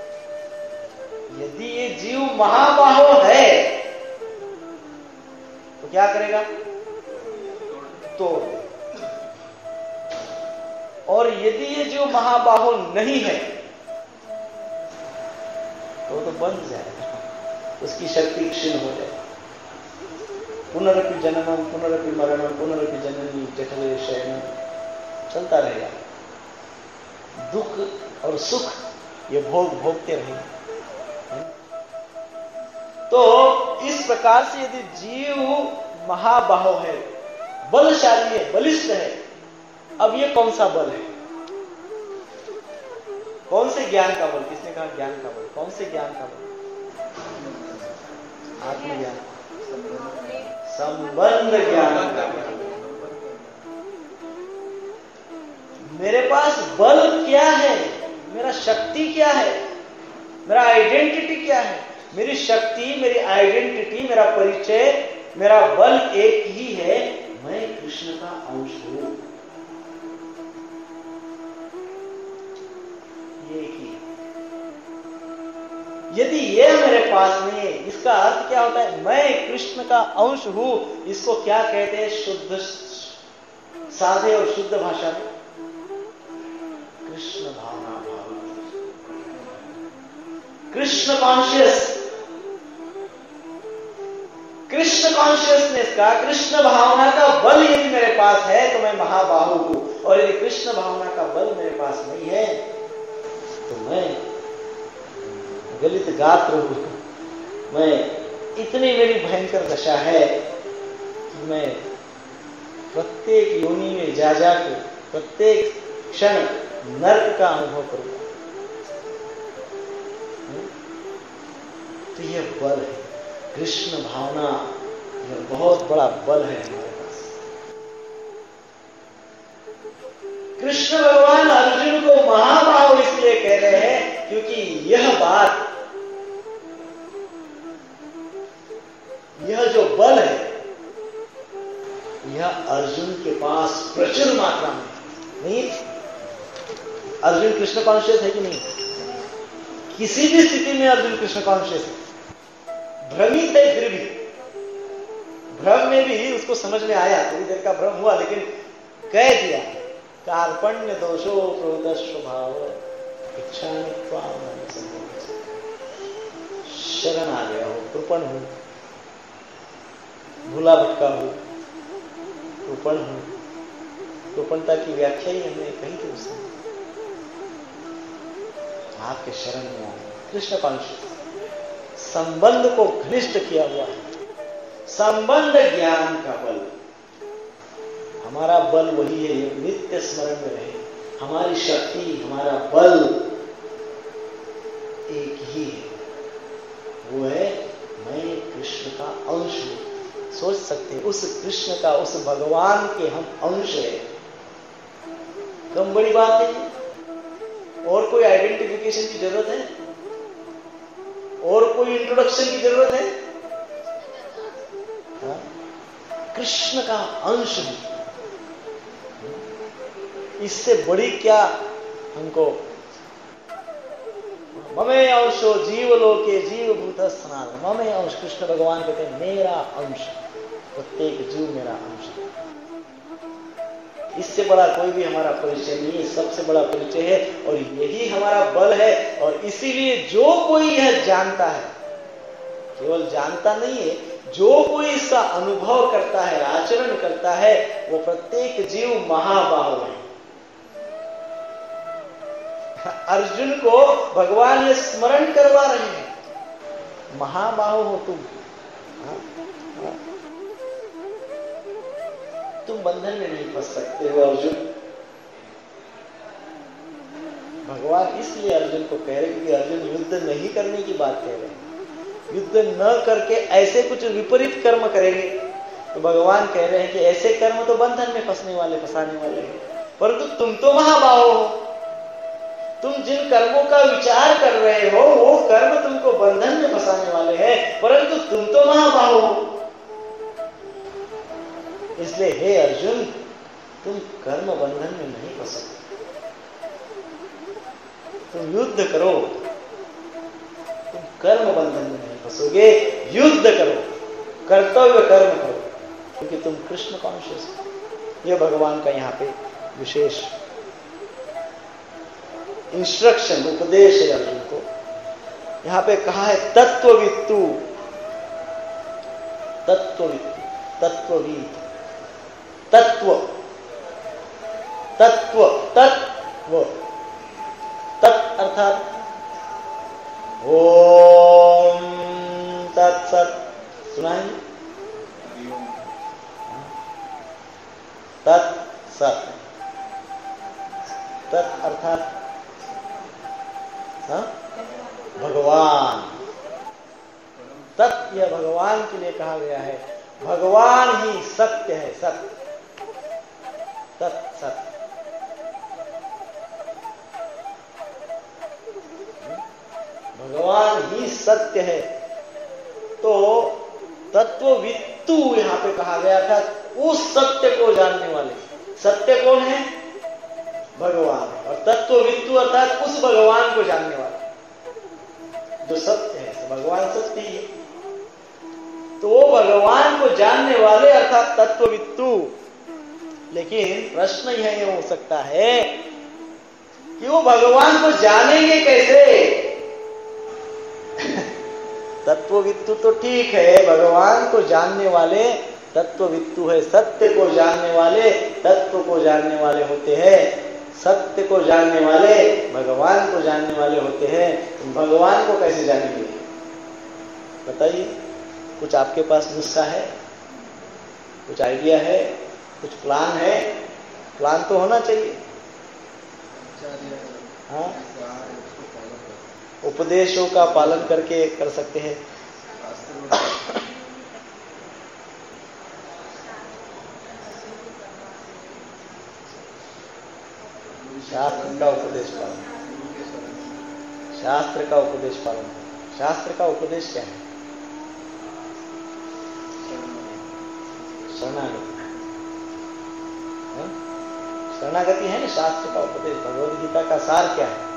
यदि ये जीव महाबाहो है तो क्या करेगा, तोड़ दे। और यदि ये जीव महाबाहो नहीं है तो बंध जाएगा, उसकी शक्ति क्षीण हो जाएगी। पुनरपि जननम पुनरपि मरणम पुनरपि जननी जठरे शयनम चलता रहेगा। दुख और सुख ये भोगते रहेंगे। तो इस प्रकार से यदि जीव महाबाहो है, बलशाली है, बलिष्ठ है, अब ये कौन सा बल है? कौन से ज्ञान का बल? किसने कहा ज्ञान का बल? कौन से ज्ञान का बल? आत्मज्ञान, संबंध ज्ञान का बल। मेरे पास बल क्या है, मेरा शक्ति क्या है, मेरा आइडेंटिटी क्या है? मेरी शक्ति, मेरी आइडेंटिटी, मेरा परिचय, मेरा बल एक ही है, मैं कृष्ण का अंश हूं। ये एक ही है। यदि ये मेरे पास नहीं है, इसका अर्थ क्या होता है? मैं कृष्ण का अंश हूं। इसको क्या कहते हैं शुद्ध साधे और शुद्ध भाषा में? कृष्ण भावना, कृष्ण कॉन्शियस, कृष्ण कॉन्शियसनेस का, कृष्ण भावना का बल यदि मेरे पास है तो मैं महाबाहु हूं। और यदि कृष्ण भावना का बल मेरे पास नहीं है तो मैं गलित गात्र हूं। मैं, इतनी मेरी भयंकर दशा है कि मैं प्रत्येक योनि में जा के प्रत्येक क्षण नर्क का अनुभव करूंगा। तो यह बल है, कृष्ण भावना, यह बहुत बड़ा बल है हमारे पास। कृष्ण भगवान अर्जुन को महाबाहु इसलिए कह रहे हैं क्योंकि यह बात, यह जो बल है, यह अर्जुन के पास प्रचुर मात्रा में नहीं। अर्जुन कृष्ण कॉन्शियस है कि नहीं? किसी भी स्थिति में अर्जुन कृष्ण कॉन्शियस है। भ्रमित है, फिर भी भ्रम में भी उसको समझ में आया, थोड़ी देर का भ्रम हुआ, लेकिन कह दिया कार्पण्य दोषो क्रोध स्वभाव इच्छा शरण आ गया हो, कृपण हूं, भूला भटका हूं, कृपण हूं। कृपणता की व्याख्या ही हमने कही थी उसने। आपके शरण में आए, कृष्ण कॉन्शियस, संबंध को घनिष्ठ किया हुआ है। संबंध ज्ञान का बल, हमारा बल वही है, नित्य स्मरण में रहे। हमारी शक्ति, हमारा बल एक ही है, वो है मैं कृष्ण का अंश हूं। सोच सकते हैं, उस कृष्ण का, उस भगवान के हम अंश है। कम बड़ी बात है? और कोई आइडेंटिफिकेशन की जरूरत है? और कोई इंट्रोडक्शन की जरूरत है? कृष्ण का अंश है। इससे बड़ी क्या हमको ममे अंशो जीवलोके जीवभूत सनातन। ममे अंश, कृष्ण भगवान कहते हैं मेरा अंश, प्रत्येक जीव मेरा अंश। इससे बड़ा कोई भी हमारा परिचय नहीं है, सबसे बड़ा परिचय है और यही हमारा बल है। और इसीलिए जो कोई यह जानता है, केवल जानता नहीं है, जो कोई इसका अनुभव करता है, आचरण करता है, वो प्रत्येक जीव महाबाहु है। अर्जुन को भगवान ये स्मरण करवा रहे हैं, महाबाहु हो तुम, तुम बंधन में नहीं फंस सकते हो अर्जुन। भगवान इसलिए अर्जुन को कह रहे क्योंकि अर्जुन युद्ध नहीं करने की बात कह रहे हैं। युद्ध न करके ऐसे कुछ विपरीत कर्म करेंगे तो भगवान कह रहे हैं कि ऐसे कर्म तो बंधन में फंसाने वाले हैं। परंतु तुम तो महाबाहु हो, तुम जिन कर्मों का विचार कर रहे हो वो कर्म तुमको बंधन में फंसाने वाले हैं, परंतु तुम तो महाबाहु हो। इसलिए हे अर्जुन, तुम कर्म बंधन में नहीं फंस सकते। तुम युद्ध करो, तुम कर्म बंधन में नहीं फंसोगे। युद्ध करो, कर्तव्य कर्म करो, क्योंकि तुम कृष्ण कॉन्शियस हो। यह भगवान का यहाँ पे विशेष इंस्ट्रक्शन, उपदेश है अर्जुन को। यहां पे कहा है तत्ववित्तु, तत्ववित्तु, तत्ववीत, तत्व, तत्व, तत्व, तत् अर्थात ओम तत्सत, सुना है? तत्सत, तत् अर्थात भगवान। तत् यह भगवान के लिए कहा गया है। भगवान ही सत्य है, सत्य, तत् सत्य। भगवान ही सत्य है। तो तत्ववित्तु यहां पे कहा गया था, उस सत्य को जानने वाले। सत्य कौन है? भगवान। और तत्ववित्तु अर्थात उस भगवान को जानने वाला जो सत्य है। तो भगवान सत्य ही है, तो वो भगवान को जानने वाले अर्थात तत्ववित्तु। लेकिन प्रश्न यह हो सकता है कि वो भगवान को जानेंगे कैसे? तत्ववित्तु तो ठीक है, भगवान को जानने वाले तत्ववित्तु है, सत्य को जानने वाले, तत्व को जानने वाले होते हैं। सत्य को जानने वाले भगवान को जानने वाले होते हैं। भगवान को कैसे जानेंगे बताइए? कुछ आपके पास नुस्खा है? कुछ आइडिया है? कुछ प्लान है? प्लान तो होना चाहिए। हाँ, उपदेशों का पालन करके कर सकते हैं। शास्त्र का उपदेश पालन, शास्त्र का उपदेश पालन। शास्त्र का उपदेश क्या है? शरणागति। शरणागति है ना शास्त्र का उपदेश। भगवद गीता का सार क्या है?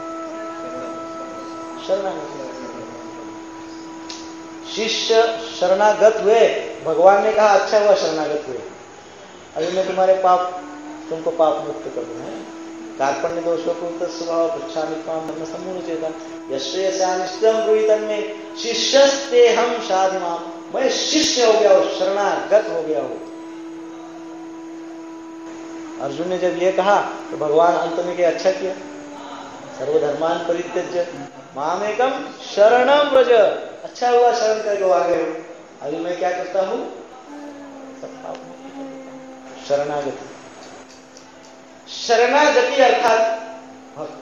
शरणागति। शिष्य शरणागत हुए, भगवान ने कहा अच्छा हुआ शरणागत हुए, अभी मैं तुम्हारे तुमको पाप मुक्त कर दूं। कार्पण्य दोषों को स्वभाव पृच्छामि त्वां धर्म सम्मूढ़ चेतन यश्रेयस्यानिष्टं ब्रूहितं मे शिष्यस्ते हम शाधिमां। मैं शिष्य हो गया हूं, शरणागत हो गया हूं। अर्जुन ने जब ये कहा तो भगवान अंत में क्या अच्छा किया? सर्वधर्मान परित्यज्य मामेकं शरणं व्रज। अच्छा हुआ शरण करके आ गए हो। अभी मैं क्या करता हूं? शरणागति। शरणागति अर्थात भक्त।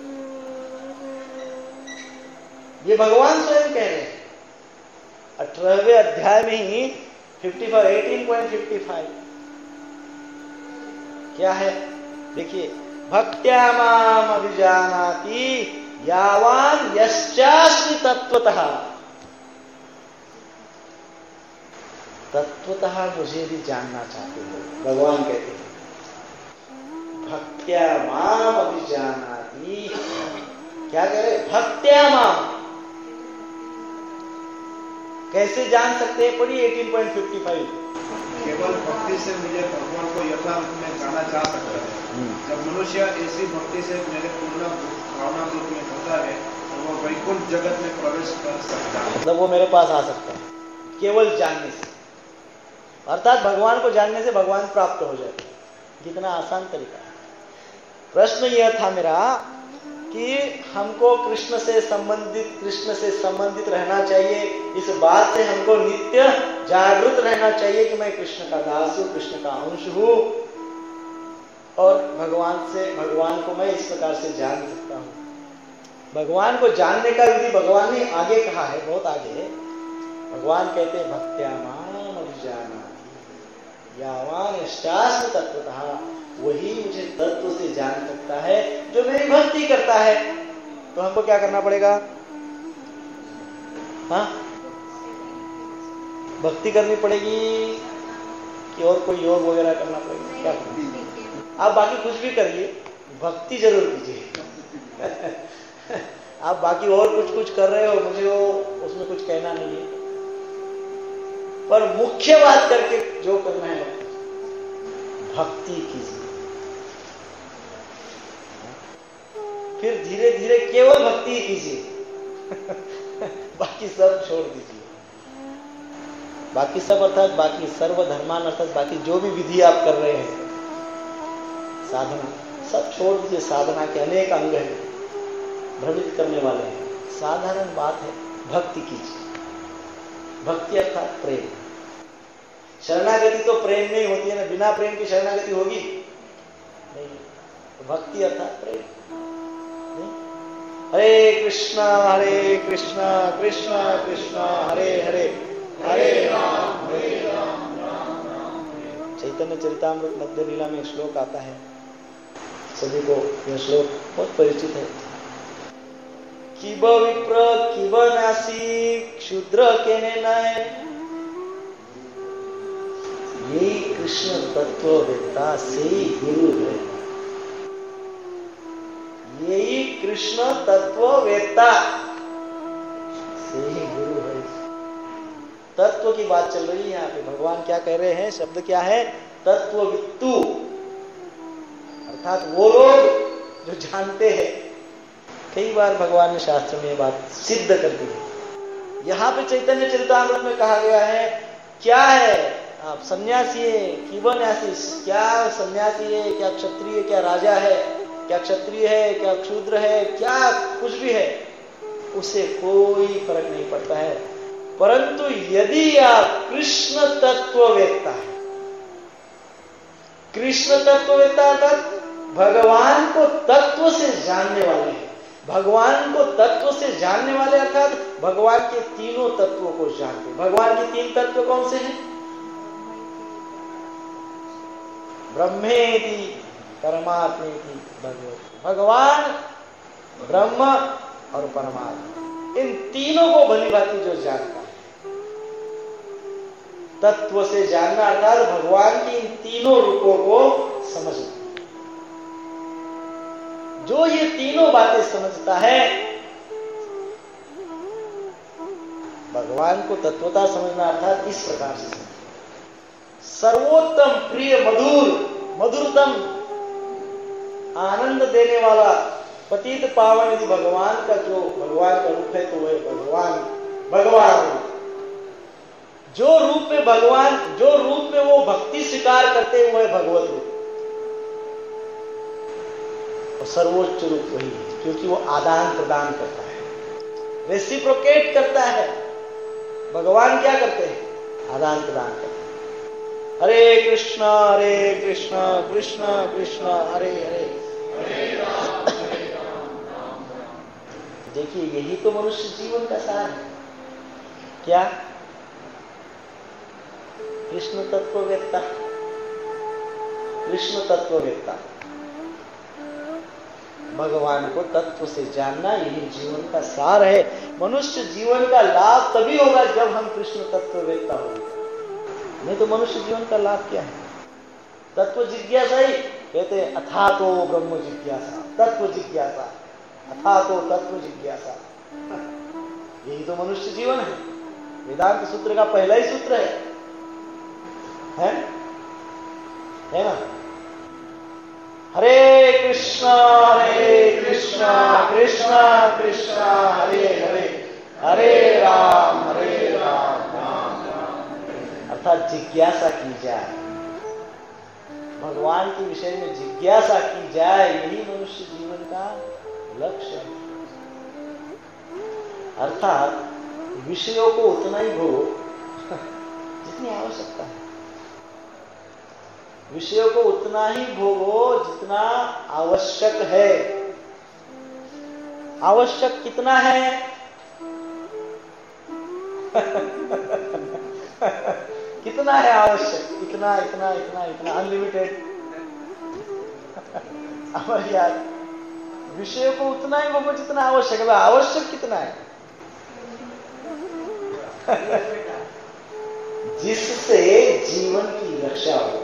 ये भगवान स्वयं कह रहे हैं 18वें अध्याय में ही 18.55 क्या है देखिए, भक्त्या माम अभिजानाति यावान यश्चास्मि तत्वतः। तत्वतः मुझे भी जानना चाहते हो, भगवान कहते हैं। भक्त्या माम अभिजानाति, क्या कह रहे? भक्त्या माम। कैसे जान सकते हैं? पढ़िए 18.55। केवल भक्ति से मुझे भगवान को यथार्थ में जाना जा सकता है। जब मनुष्य ऐसी भक्ति से मेरे पूर्ण भावना रूप में होता है तो वो वैकुंठ जगत में प्रवेश कर सकता है। मतलब वो मेरे पास आ सकता है केवल जानने से, अर्थात भगवान को जानने से भगवान प्राप्त हो जाता है। कितना आसान तरीका है। प्रश्न यह था मेरा कि हमको कृष्ण से संबंधित रहना चाहिए। इस बात से हमको नित्य जागृत रहना चाहिए कि मैं कृष्ण का दास हूं, कृष्ण का अंश हूं, और भगवान को मैं इस प्रकार से जान सकता हूं। भगवान को जानने का विधि भगवान ने आगे कहा है, बहुत आगे। भगवान कहते हैं भक्त्या माम अभिजानाति यावान इष्टास्म तत्वतः, वही मुझे तत्व से जान सकता है जो मेरी भक्ति करता है। तो हमको क्या करना पड़ेगा? हाँ, भक्ति करनी पड़ेगी कि और कोई योग वगैरह करना पड़ेगा? क्या करना? आप बाकी कुछ भी करिए, भक्ति जरूर कीजिए। आप बाकी और कुछ कर रहे हो, मुझे वो उसमें कुछ कहना नहीं है, पर मुख्य बात करके जो करना है भक्ति कीजिए। फिर धीरे धीरे केवल भक्ति कीजिए। बाकी सब छोड़ दीजिए। बाकी सब अर्थात बाकी सर्वधर्मान, अर्थात बाकी जो भी विधि आप कर रहे हैं, साधना, सब छोड़ दीजिए। साधना के अनेक अंग हैं, भ्रमित करने वाले हैं। साधारण बात है, भक्ति कीजिए। भक्ति अर्थात प्रेम। शरणागति तो प्रेम में ही होती है ना, बिना प्रेम की शरणागति होगी नहीं। तो भक्ति अर्थात प्रेम। हरे कृष्णा कृष्ण कृष्ण हरे हरे, हरे राम राम राम। चैतन्य चरितामृत मध्य लीला में श्लोक आता है, सभी को यह श्लोक बहुत परिचित है। किब विप्र किब नासी क्षुद्र केने नय, यही कृष्ण तत्ववेत्ता से ही गुरु है। यही कृष्ण तत्ववेत्ता से ही गुरु है। तत्व की बात चल रही है यहाँ पे। भगवान क्या कह रहे हैं? शब्द क्या है? तत्ववित्तु, अर्थात वो लोग जो जानते हैं। कई बार भगवान ने शास्त्र में ये बात सिद्ध कर दी है। यहाँ पे चैतन्य चरितामृत में कहा गया है, क्या है आप सन्यासी है कि वन्यासी, क्या सन्यासी है, क्या क्षत्रिय, क्या राजा है, क्या क्षत्रिय है, क्या क्षूद्र है, क्या कुछ भी है, उसे कोई फर्क नहीं पड़ता है। परंतु यदि आप कृष्ण तत्ववेत्ता है, कृष्ण तत्ववेत्ता अर्थात भगवान को तत्व से जानने वाले हैं। भगवान को तत्व से जानने वाले अर्थात भगवान के तीनों तत्वों को जानते। भगवान के तीन तत्व कौन से हैं? ब्रह्मेति परमात्मेति भगवती। भगवान, ब्रह्म और परमात्मा, इन तीनों को भली भांति जो जानता है, तत्व से जानना अर्थात भगवान की इन तीनों रूपों को समझना। जो ये तीनों बातें समझता है, भगवान को तत्वता समझना अर्थात इस प्रकार से सर्वोत्तम प्रिय मधुरतम आनंद देने वाला पतित पावन यदि भगवान का जो भगवान का रूप है तो वह भगवान जो रूप में भगवान, जो रूप में वो भक्ति स्वीकार करते हैं, वह भगवत रूप और सर्वोच्च रूप वही है, क्योंकि वो आदान प्रदान करता है, रेसिप्रोकेट करता है। भगवान क्या करते हैं? आदान प्रदान करते हैं। हरे कृष्णा कृष्ण कृष्ण हरे हरे, हरे राम राम। देखिए यही तो मनुष्य जीवन का सार है। क्या? कृष्ण तत्ववेत्ता, कृष्ण तत्ववेत्ता, भगवान को तत्व से जानना, यही जीवन का सार है। मनुष्य जीवन का लाभ तभी होगा जब हम कृष्ण तत्ववेत्ता होंगे, नहीं तो मनुष्य जीवन का लाभ क्या है? तत्व जिज्ञासा ही कहते हैं, अथातो ब्रह्म जिज्ञासा, तत्व जिज्ञासा। अथा तो तत्व जिज्ञासा। यही तो मनुष्य जीवन है। वेदांत सूत्र का पहला ही सूत्र है ना? हरे कृष्णा कृष्णा कृष्णा हरे हरे, हरे राम राम राम। अर्थात जिज्ञासा की जाए, भगवान के विषय में जिज्ञासा की जाए, यही मनुष्य जीवन का लक्ष्य है। अर्थात विषयों को उतना ही भोगो जितनी आवश्यकता है। विषयों को उतना ही भोगो जितना आवश्यक है। आवश्यक कितना है? कितना है आवश्यक? इतना इतना इतना इतना, अनलिमिटेड। यार, विषयों को उतना ही भोगो जितना आवश्यक है। आवश्यक कितना है? जिससे जीवन की रक्षा हो,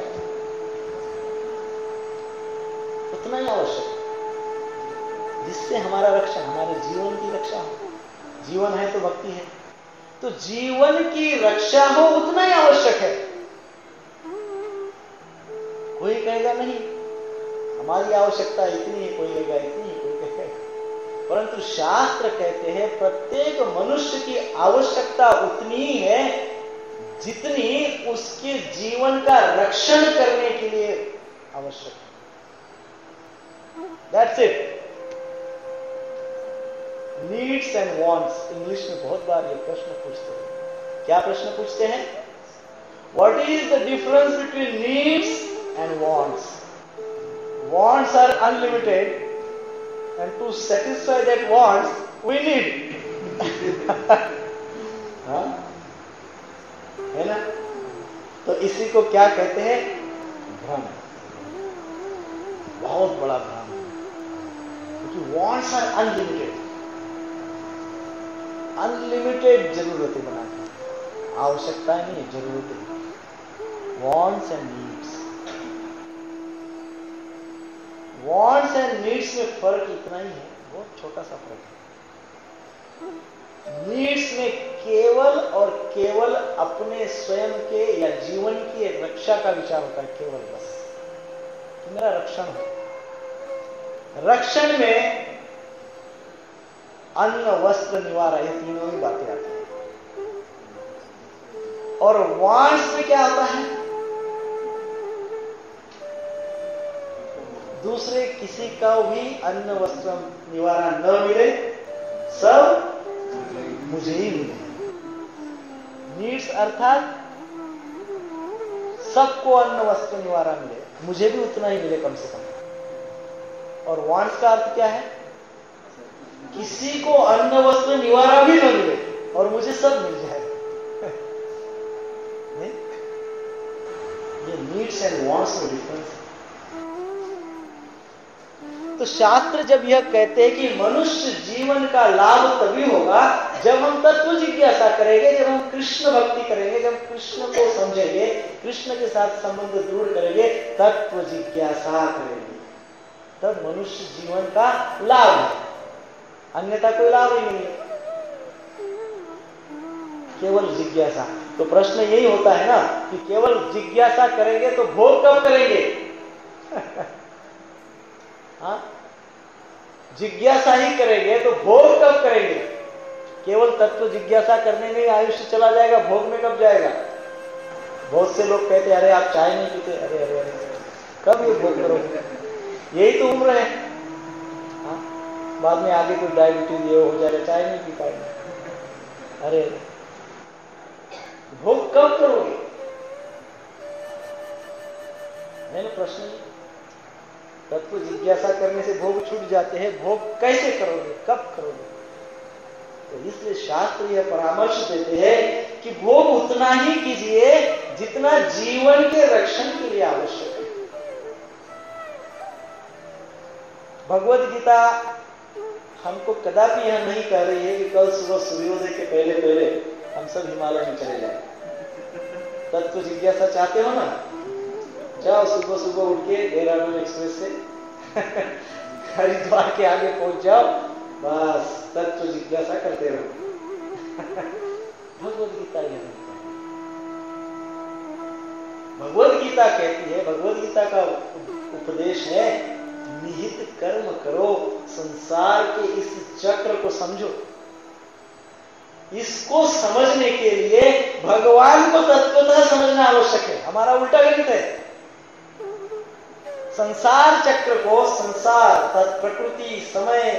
उतना ही आवश्यक। जिससे हमारा रक्षा, हमारे जीवन की रक्षा हो। जीवन है तो भक्ति है, तो जीवन की रक्षा हो उतना ही आवश्यक है। कोई कहेगा नहीं हमारी आवश्यकता इतनी है, कोई कहेगा इतनी है, कोई कहेगा। परंतु शास्त्र कहते हैं प्रत्येक मनुष्य की आवश्यकता उतनी ही है जितनी उसके जीवन का रक्षण करने के लिए आवश्यक है। That's it. Needs and wants. English में बहुत बार ये प्रश्न पूछते हैं। क्या प्रश्न पूछते हैं? What is the difference between needs and wants? Wants are unlimited, and to satisfy that wants, we need. हाँ? है ना? तो इसी को क्या कहते हैं? भ्रम। बहुत बड़ा भ्रम, क्योंकि wants are unlimited. अनलिमिटेड जरूरतें बनाते हैं, आवश्यकताएं नहीं, जरूरतें। Wants and needs. Wants and needs में फर्क इतना ही है, बहुत छोटा सा फर्क है। नीड्स में केवल और केवल अपने स्वयं के या जीवन की रक्षा का विचार होता है, केवल बस कि मेरा रक्षण हो। रक्षण में अन्न वस्त्र निवारा, ये तीनों ही बातें आती हैं। और वांट्स में क्या आता है? दूसरे किसी का भी अन्न वस्त्र निवारा न मिले, सब मुझे ही मिले। नीड्स अर्थात सबको अन्न वस्त्र निवारा मिले, मुझे भी उतना ही मिले कम से कम। और वांट्स का अर्थ क्या है? किसी को अन्न वस्त्र निवारा भी न मिले और मुझे सब मिल जाए। ये नीड्स एंड वांट्स में डिफरेंस है। तो शास्त्र जब यह कहते हैं कि मनुष्य जीवन का लाभ तभी होगा जब हम तत्व जिज्ञासा करेंगे, जब हम कृष्ण भक्ति करेंगे, जब कृष्ण को समझेंगे, कृष्ण के साथ संबंध दृढ़ करेंगे, तत्व जिज्ञासा करेंगे, तब मनुष्य जीवन का लाभ है। अन्यथा कोई लाभ ही नहीं है, केवल जिज्ञासा। तो प्रश्न यही होता है ना कि केवल जिज्ञासा करेंगे तो भोग कब करेंगे? हाँ? जिज्ञासा ही करेंगे तो भोग कब करेंगे? केवल तत्व जिज्ञासा करने में आयुष्य चला जाएगा, भोग में कब जाएगा? बहुत से लोग कहते अरे आप चाय नहीं पीते, अरे अरे अरे कब ये भोग करोगे? यही तो उम्र है। हाँ? बाद में आगे कोई डायबिटीज ये हो जाएगा, चाय नहीं पी पाएंगे। अरे भोग कब करोगे? मैंने प्रश्न, तत्व जिज्ञासा करने से भोग छूट जाते हैं, भोग कैसे करोगे, कब करोगे? तो इसलिए शास्त्र यह परामर्श देते हैं कि भोग उतना ही कीजिए जितना जीवन के रक्षण के लिए आवश्यक है। भगवद गीता हमको कदापि यह नहीं कह रही है कि कल सुबह सूर्योदय के पहले पहले हम सब हिमालय में चले जाए। तत्व जिज्ञासा चाहते हो ना, जाओ सुबह सुबह उठ के देहरादून एक्सप्रेस से हरिद्वार के आगे पहुंच जाओ, बस तत्व जिज्ञासा करते रहो। भगवद गीता यह कहता है, भगवद गीता कहती है, भगवद गीता का उपदेश है, निहित कर्म करो, संसार के इस चक्र को समझो। इसको समझने के लिए भगवान को तत्वतः समझना आवश्यक है। हमारा उल्टा गणित है। संसार चक्र को, संसार प्रकृति, समय,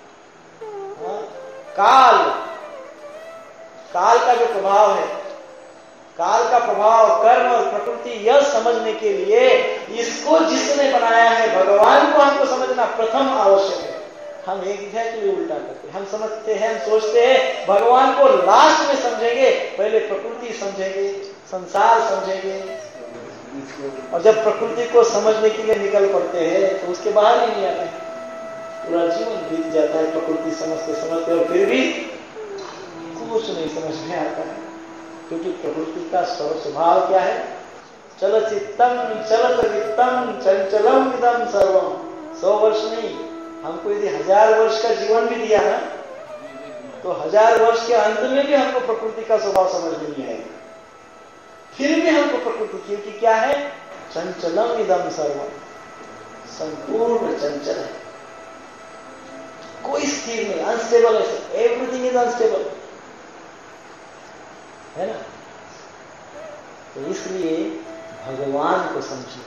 काल, काल का जो प्रभाव है, काल का प्रभाव, कर्म और प्रकृति, यह समझने के लिए इसको जिसने बनाया है भगवान को हमको समझना प्रथम आवश्यक है। हम एग्जैक्टली उल्टा करते हैं। हम समझते हैं, हम सोचते हैं भगवान को लास्ट में समझेंगे, पहले प्रकृति समझेंगे, संसार समझेंगे, और जब प्रकृति को समझने के लिए निकल पड़ते हैं तो उसके बाहर ही नहीं आते हैं। पूरा जीवन बीत जाता है प्रकृति समझते समझते, और फिर भी कुछ नहीं समझ में आता है, क्योंकि प्रकृति का स्वभाव क्या है? चलचित्तम चलत वित्तम चंचलम इदम सर्वम। 100 वर्ष नहीं, हमको यदि 1000 वर्ष का जीवन भी दिया ना, तो 1000 वर्ष के अंत में भी हमको प्रकृति का स्वभाव समझ में नहीं आएगा। फिर भी हमको प्रकृति, क्योंकि क्या है? चंचलम इदम सर्वम, संपूर्ण चंचल है, कोई स्थिर नहीं, अनस्टेबल है, एवरीथिंग इज अनस्टेबल, है ना? तो इसलिए भगवान को समझिए,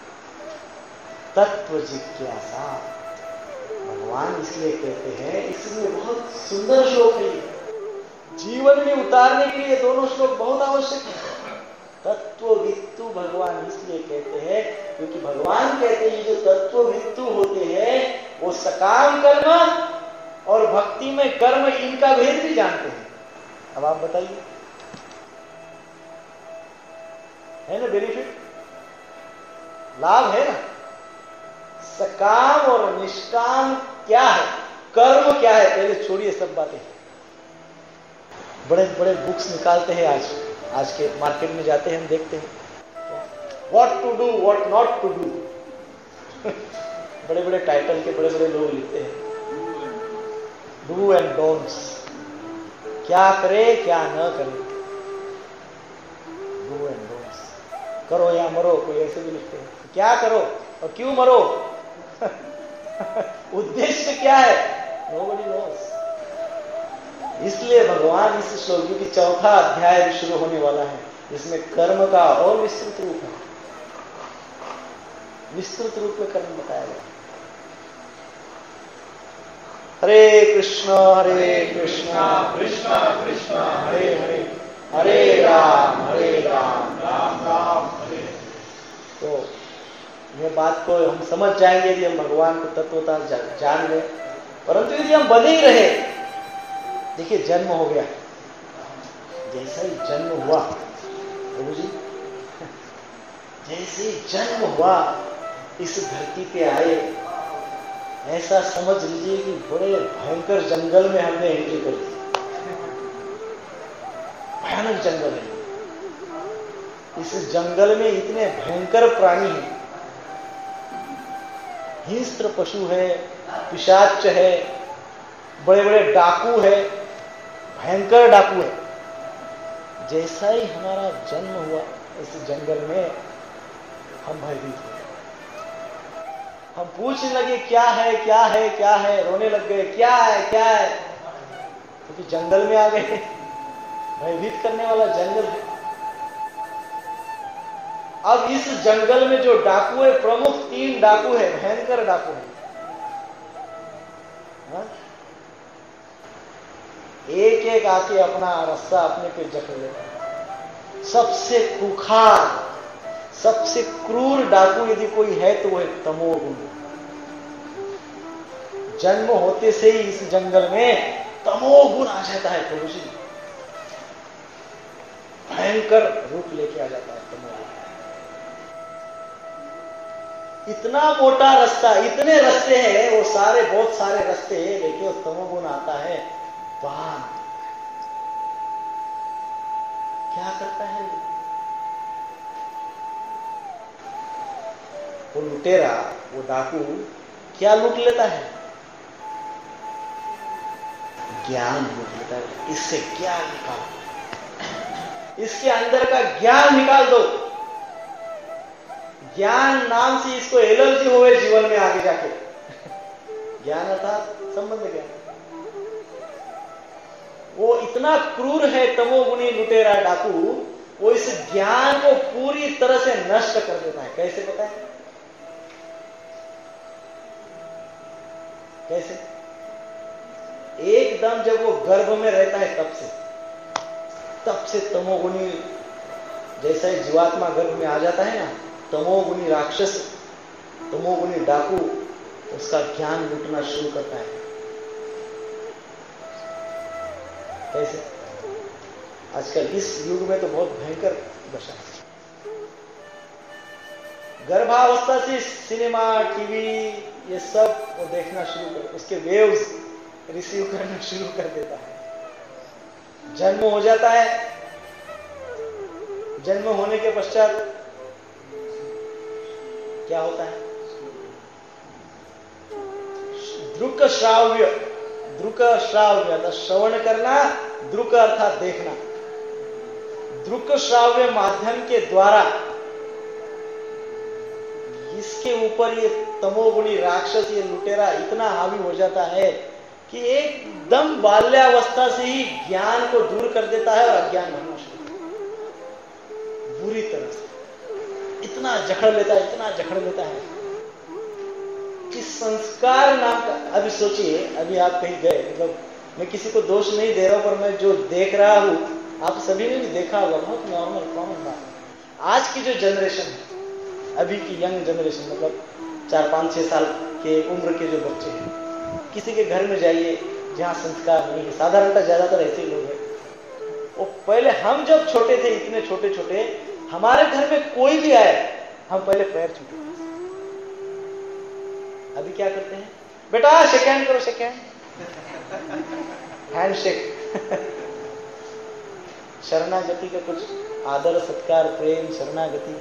तत्व जिज्ञासा। भगवान इसलिए कहते हैं, इसलिए बहुत सुंदर श्लोक है, जीवन में उतारने के लिए दोनों श्लोक बहुत आवश्यक है। तत्ववित्तु भगवान इसलिए कहते हैं क्योंकि भगवान कहते हैं जो तत्ववित्तु होते हैं वो सकाम कर्म और भक्ति में कर्म, इनका भेद भी जानते हैं। अब आप बताइए, है ना बेनिफिट, लाभ है ना? सकाम और निष्काम क्या है, कर्म क्या है, पहले छोड़िए सब बातें। बड़े बड़े बुक्स निकालते हैं आज के मार्केट में जाते हैं, हम देखते हैं what to do what not to do. बड़े बड़े टाइटल के बड़े बड़े लोग लिखते हैं, डू एंड डोंट्स, क्या करे क्या न करे, डू एंड डोंट्स, करो या मरो, कोई ऐसे भी लिखते हैं, क्या करो और क्यों मरो, उद्देश्य क्या है, nobody knows। इसलिए भगवान इस श्लोक की चौथा अध्याय भी शुरू होने वाला है, इसमें कर्म का और विस्तृत रूप है, विस्तृत रूप में कर्म बताया गया। हरे कृष्णा कृष्णा कृष्णा हरे हरे, हरे राम राम राम हरे। तो यह बात को हम समझ जाएंगे यदि हम भगवान को तत्वतः जान लें, परंतु यदि हम बने ही रहे, देखिए जन्म हो गया, जैसा ही जन्म हुआ प्रभु जी, जैसे ही जन्म हुआ इस धरती पे आए, ऐसा समझ लीजिए कि बड़े भयंकर जंगल में हमने एंट्री कर दी। भयानक जंगल है, इस जंगल में इतने भयंकर प्राणी हैं, हिंस्त्र पशु है, पिशाच है, बड़े बड़े डाकू है, भयंकर डाकू है। जैसा ही हमारा जन्म हुआ इस जंगल में, हम भयभीत हो गए, हम पूछने लगे क्या है क्या है क्या है, रोने लग गए क्या है, क्योंकि जंगल में आ गए, भयभीत करने वाला जंगल है। अब इस जंगल में जो डाकू है, प्रमुख 3 डाकू है, भयंकर डाकू है, एक एक आके अपना रास्ता अपने पे जकड़ लेता है। सबसे खूंखार, सबसे क्रूर डाकू यदि कोई है तो वो है तमोगुण। जन्म होते से ही इस जंगल में तमोगुण आ जाता है प्रभु जी, भयंकर रूप लेके आ जाता है तमोगुण। इतना मोटा रास्ता, इतने रास्ते हैं, वो सारे बहुत सारे रास्ते हैं, लेकिन वो तमोगुण आता है, बाहर क्या करता है वो लुटेरा, वो डाकू क्या लूट लेता है? ज्ञान लूट लेता है। इससे ज्ञान निकाल, इसके अंदर का ज्ञान निकाल दो। ज्ञान नाम से इसको एलर्जी होवे जीवन में आगे जाके। ज्ञान अर्थात संबंध ज्ञान। वो इतना क्रूर है तमोगुणी लुटेरा डाकू, वो इस ज्ञान को पूरी तरह से नष्ट कर देता है। कैसे बताएं? कैसे? एकदम जब वो गर्भ में रहता है तब से तमोगुणी, जैसा ही जीवात्मा गर्भ में आ जाता है ना, तमोगुणी राक्षस, तमोगुणी डाकू उसका ज्ञान लूटना शुरू करता है। कैसे? आजकल इस युग में तो बहुत भयंकर दशा है। गर्भावस्था से सिनेमा, टीवी ये सब वो देखना शुरू कर, उसके वेव्स रिसीव करना शुरू कर देता है। जन्म हो जाता है, जन्म होने के पश्चात क्या होता है? दृक श्राव्य, दृक श्राव्य अर्थात श्रवण करना, दृक अर्थात देखना। दृक श्राव्य माध्यम के द्वारा इसके ऊपर ये तमोगुणी राक्षस, ये लुटेरा इतना हावी हो जाता है कि एकदम बाल्यावस्था से ही ज्ञान को दूर कर देता है और अज्ञान बनना शुरू, बुरी तरह से इतना जकड़ लेता है, इतना जकड़ लेता है कि संस्कार नाम का। अभी सोचिए, अभी आप कहीं गए, मतलब मैं किसी को दोष नहीं दे रहा हूं, पर मैं जो देख रहा हूं आप सभी ने भी देखा होगा, बहुत नॉर्मल कॉमन बात। आज की जो जनरेशन है, अभी की यंग जनरेशन, मतलब 4, 5, 6 साल के उम्र के जो बच्चे हैं, किसी के घर में जाइए जहां संस्कार नहीं है, साधारणतः ज्यादातर ऐसे ही लोग हैं। वो पहले हम जब छोटे थे, इतने छोटे छोटे, हमारे घर में कोई भी आए, हम पहले पैर छूते थे। अभी क्या करते हैं? बेटा शेक हैंड करो, शेक हैंड, हैंड शेक। शरणागति का कुछ आदर सत्कार, प्रेम, शरणागति,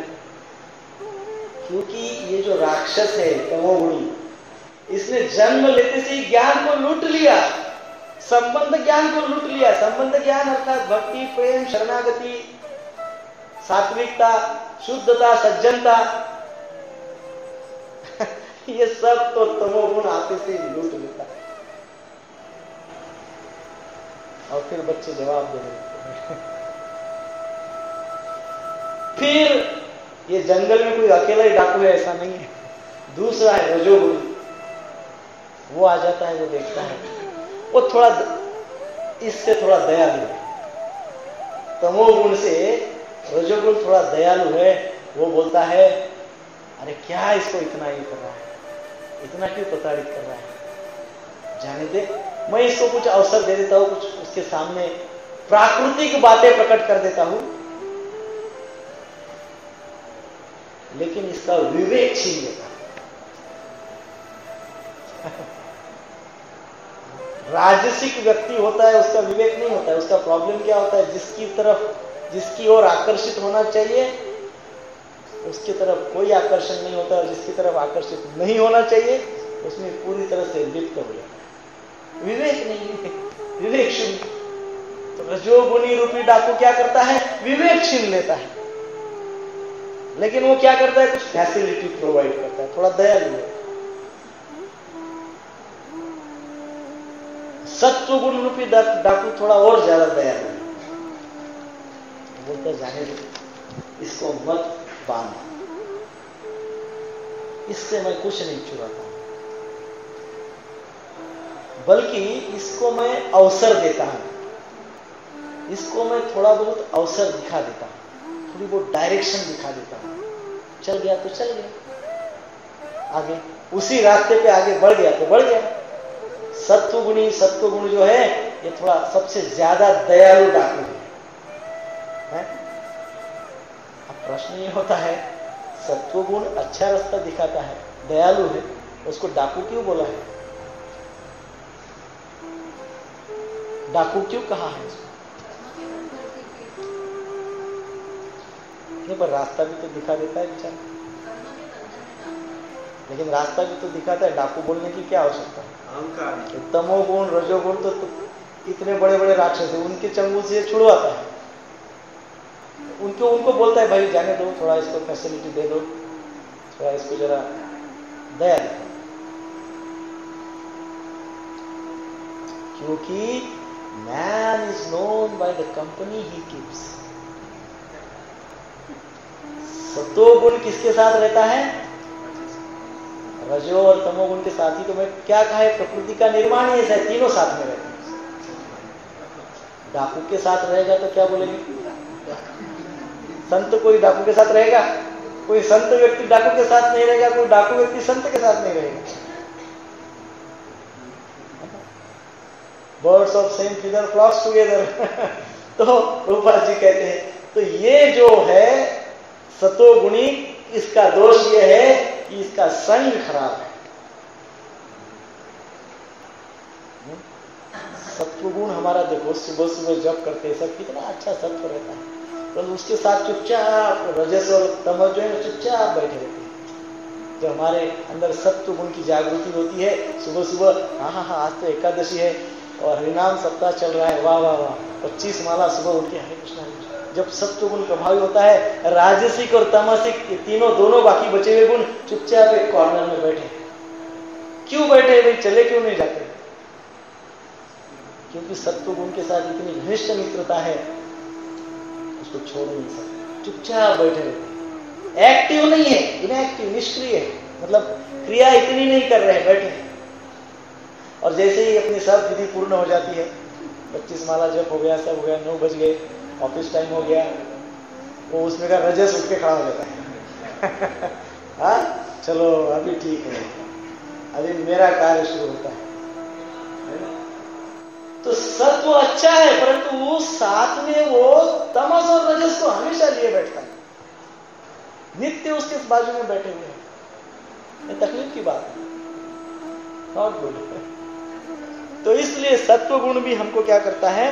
क्योंकि ये जो राक्षस है तमोगुणी, इसने जन्म लेते से ही ज्ञान को लूट लिया, संबंध ज्ञान को लूट लिया। संबंध ज्ञान अर्थात भक्ति, प्रेम, शरणागति, सात्विकता, शुद्धता, सज्जनता, ये सब तो तमोगुण आते से ही लूट लेता है। और फिर बच्चे जवाब दे रहे फिर ये जंगल में कोई अकेला ही डाकू है ऐसा नहीं है, दूसरा है रजोगुणी। वो आ जाता है, वो देखता है, वो थोड़ा इससे थोड़ा दयालु है। तमोगुण से रजोगुण थोड़ा दयालु है। वो बोलता है, अरे क्या इसको इतना ये कर रहा है, इतना क्यों प्रताड़ित कर रहा है, जाने दे, मैं इसको कुछ अवसर दे देता हूं, कुछ उसके सामने प्राकृतिक बातें प्रकट कर देता हूं, लेकिन इसका विवेक छीन लेता। राजसिक व्यक्ति होता है, उसका विवेक नहीं होता है। उसका प्रॉब्लम क्या होता है? जिसकी ओर आकर्षित होना चाहिए उसकी तरफ कोई आकर्षण नहीं होता, और जिसकी तरफ आकर्षित नहीं होना चाहिए उसमें पूरी तरह से लिप्त हो जाता है। विवेक नहीं है, विवेक शून्य। तो रजोगुणी रूपी डाकू क्या करता है? विवेक छीन लेता है। लेकिन वो क्या करता है? कुछ फैसिलिटी प्रोवाइड करता है, थोड़ा दयालु है। सत्वगुण रूपी डाकू थोड़ा और ज्यादा दयालु है। बोलता जाने दो, इसको मत बांध, इससे मैं कुछ नहीं चुराता, बल्कि इसको मैं अवसर देता हूं, इसको मैं थोड़ा बहुत अवसर दिखा देता हूं, थोड़ी बहुत डायरेक्शन दिखा देता हूं। चल गया तो चल गया, आगे उसी रास्ते पे आगे बढ़ गया तो बढ़ गया। सत्वगुण जो है ये थोड़ा सबसे ज्यादा दयालु डाकू है। अब प्रश्न ये होता है, सत्वगुण अच्छा रास्ता दिखाता है, दयालु है, उसको डाकू क्यों बोला है? डाकू क्यों कहा है इसको? नहीं, पर रास्ता भी तो दिखा देता है बेचारा। लेकिन रास्ता भी तो दिखाता है, डाकू बोलने की क्या आवश्यकता है? अहंकार। तमोगुण रजोगुण तो इतने बड़े बड़े राक्षस है, उनके चंगुल से छुड़वाता है, उनको बोलता है भाई जाने दो, थोड़ा इसको फैसिलिटी दे दो, थोड़ा इसको जरा दया दो, क्योंकि man is known by the company he keeps. सत्वगुण किसके साथ रहता है? रजो और तमोगुण के साथ ही। तो मैं क्या कहा है, प्रकृति का निर्माण ही ऐसा है, तीनों साथ में रहते हैं। डाकू के साथ रहेगा तो क्या बोलेंगे? संत कोई डाकू के साथ रहेगा? कोई संत व्यक्ति डाकू के साथ नहीं रहेगा, कोई डाकू व्यक्ति संत के साथ नहीं रहेगा। Birds of same feather flocks together. तो प्रभुपाद जी कहते हैं, तो ये जो है सतोगुणी, इसका दोष ये है कि इसका संग खराब है। सत्वगुण हमारा देखो, सुबह सुबह जप करते हैं सब, कितना अच्छा सत्व रहता है, पर उसके साथ चुपचाप रजस और तमस जो है चुपचाप बैठे रहते हैं। जब हमारे अंदर सत्व गुण की जागृति होती है, सुबह सुबह हाँ आज तो एकादशी है और हरिनाम सप्ताह चल रहा है, वाह वाह वाह, 25 माला सुबह उठ के हरे कृष्णा। जब सत्व गुण प्रभावी होता है, राजसिक और तामसिक तीनों दोनों बाकी बचे हुए गुण चुपचाप एक कॉर्नर में बैठे। क्यों बैठे भाई? चले क्यों नहीं जाते? क्योंकि सत्व गुण के साथ इतनी घनिष्ठ मित्रता है, उसको छोड़ नहीं सकते, चुपचाप बैठे रहते। एक्टिव नहीं है, इनएक्टिव, निष्क्रिय है, मतलब क्रिया इतनी नहीं कर रहे हैं, बैठे हैं। और जैसे ही अपनी सब विधि पूर्ण हो जाती है, 25 माला जप हो गया, सब हो गया, 9 बज गए, ऑफिस टाइम हो गया, वो उसमें का रजस उठ के खड़ा हो जाता है। हाँ चलो अभी ठीक है, अभी मेरा कार्य शुरू होता है। तो सत्व अच्छा है, परंतु वो साथ में वो तमस और रजस को हमेशा लिए बैठता है, नित्य उसके बाजू में बैठे हुए हैं। ये तकलीफ की बात है, नॉट गुड। तो इसलिए सत्व गुण भी हमको क्या करता है,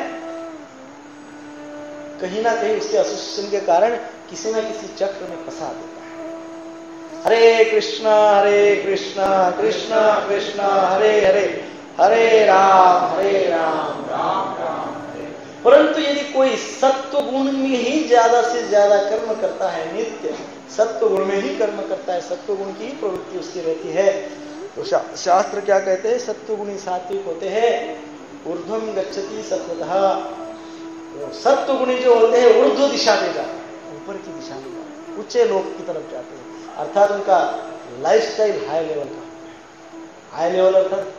कहीं ना कहीं उसके एसोसिएशन के कारण किसी न किसी चक्र में फंसा देता है। हरे कृष्णा कृष्णा कृष्णा हरे हरे, हरे राम राम राम हरे। परंतु यदि कोई सत्व गुण में ही ज्यादा से ज्यादा कर्म करता है, नित्य सत्व गुण में ही कर्म करता है, सत्व गुण की प्रवृत्ति उसकी रहती है, तो शास्त्र क्या कहते हैं? सत्व गुणी सात्विक होते हैं, ऊर्ध्वं गच्छति सत्वतः। सत्व गुणी जो होते हैं ऊर्ध्व दिशा में जाते हैं, ऊपर की दिशा में जाते हैं, ऊंचे लोक की तरफ जाते हैं, अर्थात उनका लाइफस्टाइल हाई लेवल का। हाई लेवल अर्थात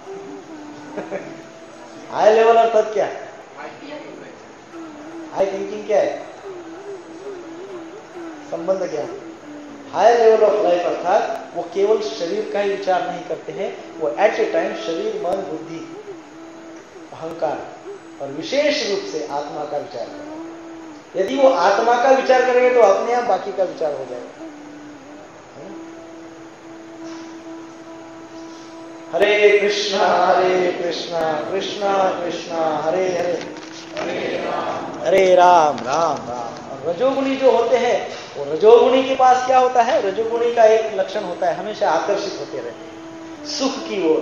हाई लेवल अर्थात क्या? हाई थिंकिंग क्या है? संबंध क्या है? हाई लेवल ऑफ लाइफ अर्थात वो केवल शरीर का ही विचार नहीं करते हैं, वो एट ए टाइम शरीर, मन, बुद्धि, अहंकार और विशेष रूप से आत्मा का विचार करें। यदि वो आत्मा का विचार करेंगे तो अपने आप बाकी का विचार हो जाएगा। हरे कृष्णा कृष्णा कृष्णा हरे हरे, हरे राम राम राम। और रजोगुणी जो होते हैं, वो रजोगुणी के पास क्या होता है? रजोगुणी का एक लक्षण होता है, हमेशा आकर्षित होते रहते हैं सुख की ओर,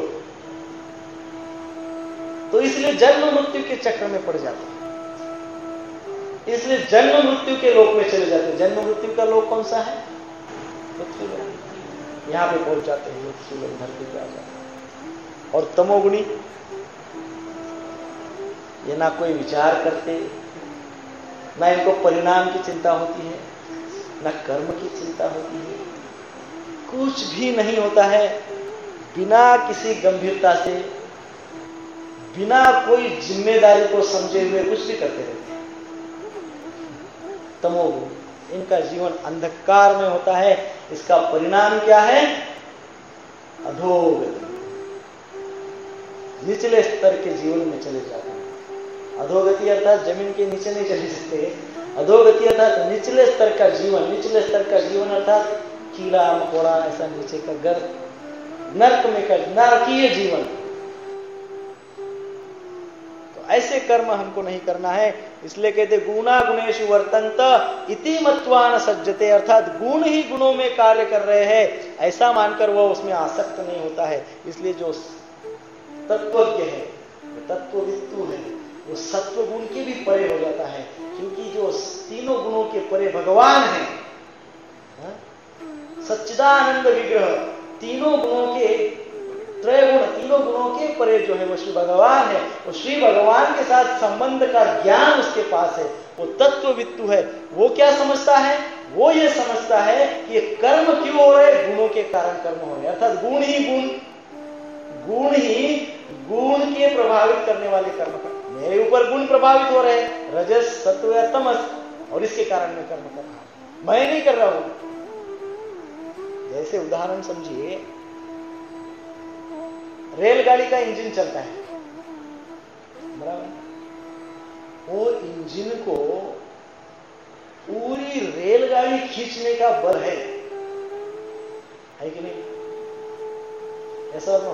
तो इसलिए जन्म मृत्यु के चक्र में पड़ जाते हैं, इसलिए जन्म मृत्यु के लोक में चले जाते हैं। जन्म मृत्यु का लोक कौन सा है? पृथ्वी लोक। यहां पे पहुंच जाते हैं, पृथ्वी लोक, धरती पे आ जाते हैं। और तमोगुणी ये ना कोई विचार करते, ना इनको परिणाम की चिंता होती है, ना कर्म की चिंता होती है, कुछ भी नहीं होता है, बिना किसी गंभीरता से, बिना कोई जिम्मेदारी को समझे हुए कुछ भी करते रहते हैं। तमोगुण, इनका जीवन अंधकार में होता है। इसका परिणाम क्या है? अधोगति, निचले स्तर के जीवन में चले जाते हैं। अधोगति अर्थात जमीन के नीचे नहीं चले सकते, अधोगति अर्थात निचले स्तर का जीवन। निचले स्तर का जीवन अर्थात कीड़ा मकोड़ा, ऐसा नीचे का गर्भ, नरक में का नरकीय जीवन। तो ऐसे कर्म हमको नहीं करना है। इसलिए कहते गुणा गुणेषु वर्तन्त इति मत्वा न सज्जते, अर्थात गुण ही गुणों में कार्य कर रहे हैं ऐसा मानकर वह उसमें आसक्त नहीं होता है। इसलिए जो तत्वज्ञ है, तत्ववित्तु है, वो सत्व गुण के भी परे हो जाता है, क्योंकि जो तीनों गुणों के परे भगवान है, सच्चिदानंद विग्रह, तीनों गुणों के त्रय गुण, तीनों गुणों के परे जो है वो श्री भगवान है। वो श्री भगवान के साथ संबंध का ज्ञान उसके पास है, वो तत्ववित्तु है। वो क्या समझता है? वो ये समझता है कि ये कर्म क्यों हो रहे, गुणों के कारण कर्म हो रहे, अर्थात गुण ही गुण के प्रभावित करने वाले कर्म कर, मेरे ऊपर गुण प्रभावित हो रहे, रजस सत्व या तमस, और इसके कारण मैं कर्म कर रहा हूं, मैं नहीं कर रहा हूं। जैसे उदाहरण समझिए, रेलगाड़ी का इंजन चलता है, बराबर, वो इंजन को पूरी रेलगाड़ी खींचने का बल है कि नहीं? ऐसा ना,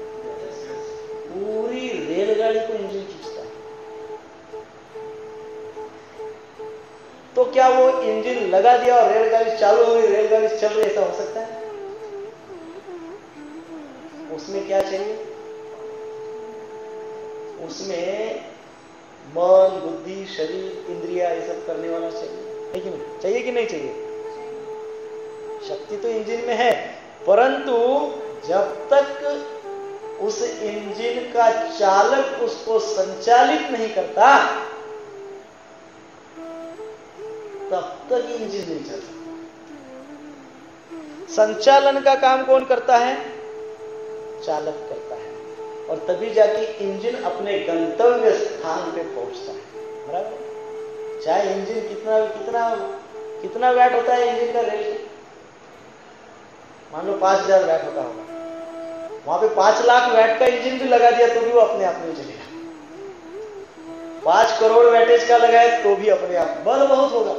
पूरी रेलगाड़ी को इंजन खींचता है। तो क्या वो इंजन लगा दिया और रेलगाड़ी चालू हो गई, रेलगाड़ी चल रही, ऐसा हो सकता है? उसमें क्या चाहिए? उसमें मन, बुद्धि, शरीर, इंद्रिया, ये सब करने वाला चाहिए, है कि नहीं? चाहिए कि नहीं चाहिए? शक्ति तो इंजन में है, परंतु जब तक उस इंजन का चालक उसको संचालित नहीं करता, तब तक इंजन नहीं चल सकता। संचालन का काम कौन करता है? चालक करता है, और तभी जाके इंजन अपने गंतव्य स्थान पे पहुंचता है, बराबर। चाहे इंजन कितना वैट होता है इंजन का, रेल मान लो 5000 वैट होता होगा, वहां पे 5 लाख वैट का इंजन भी लगा दिया तो भी वो अपने आप नहीं चलेगा। 5 करोड़ वैटेज का लगाए तो भी अपने आप, बल बहुत होगा,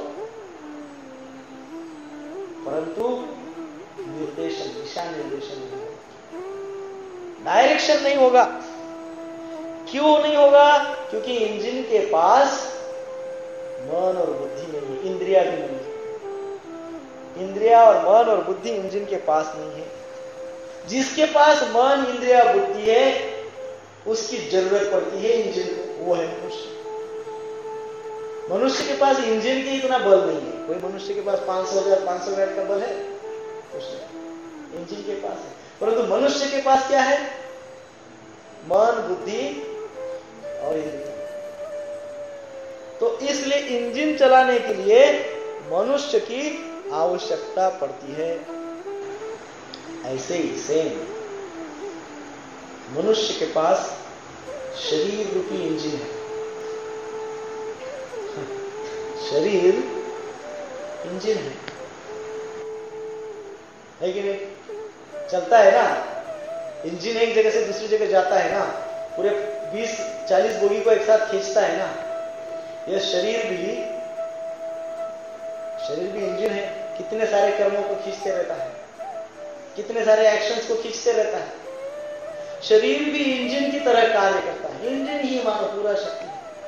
परंतु निर्देशन, दिशा निर्देशन नहीं होगा, डायरेक्शन नहीं होगा। क्यों नहीं होगा? क्योंकि इंजन के पास मन और बुद्धि नहीं है, इंद्रिया भी नहीं है। इंद्रिया और मन और बुद्धि इंजन के पास नहीं है। जिसके पास मन, इंद्रिया, बुद्धि है, उसकी जरूरत पड़ती है इंजन को, वो है मनुष्य। मनुष्य के पास इंजन के इतना बल नहीं है। कोई मनुष्य के पास 500 वैट का बल है? कुछ नहीं, इंजन के पास है। परंतु मनुष्य के पास क्या है? मन, बुद्धि और इंद्रिय। तो इसलिए इंजन चलाने के लिए मनुष्य की आवश्यकता पड़ती है। ऐसे ही सेम मनुष्य के पास शरीर रूपी इंजन है। शरीर इंजन है कि नहीं? चलता है ना, इंजन एक जगह से दूसरी जगह जाता है ना, पूरे 20-40 बोगी को एक साथ खींचता है ना। यह शरीर भी इंजन है, कितने सारे कर्मों को खींचते रहता है, कितने सारे एक्शंस को खींचते रहता है। शरीर भी इंजन की तरह कार्य करता है, इंजन ही मानो पूरा शक्ति।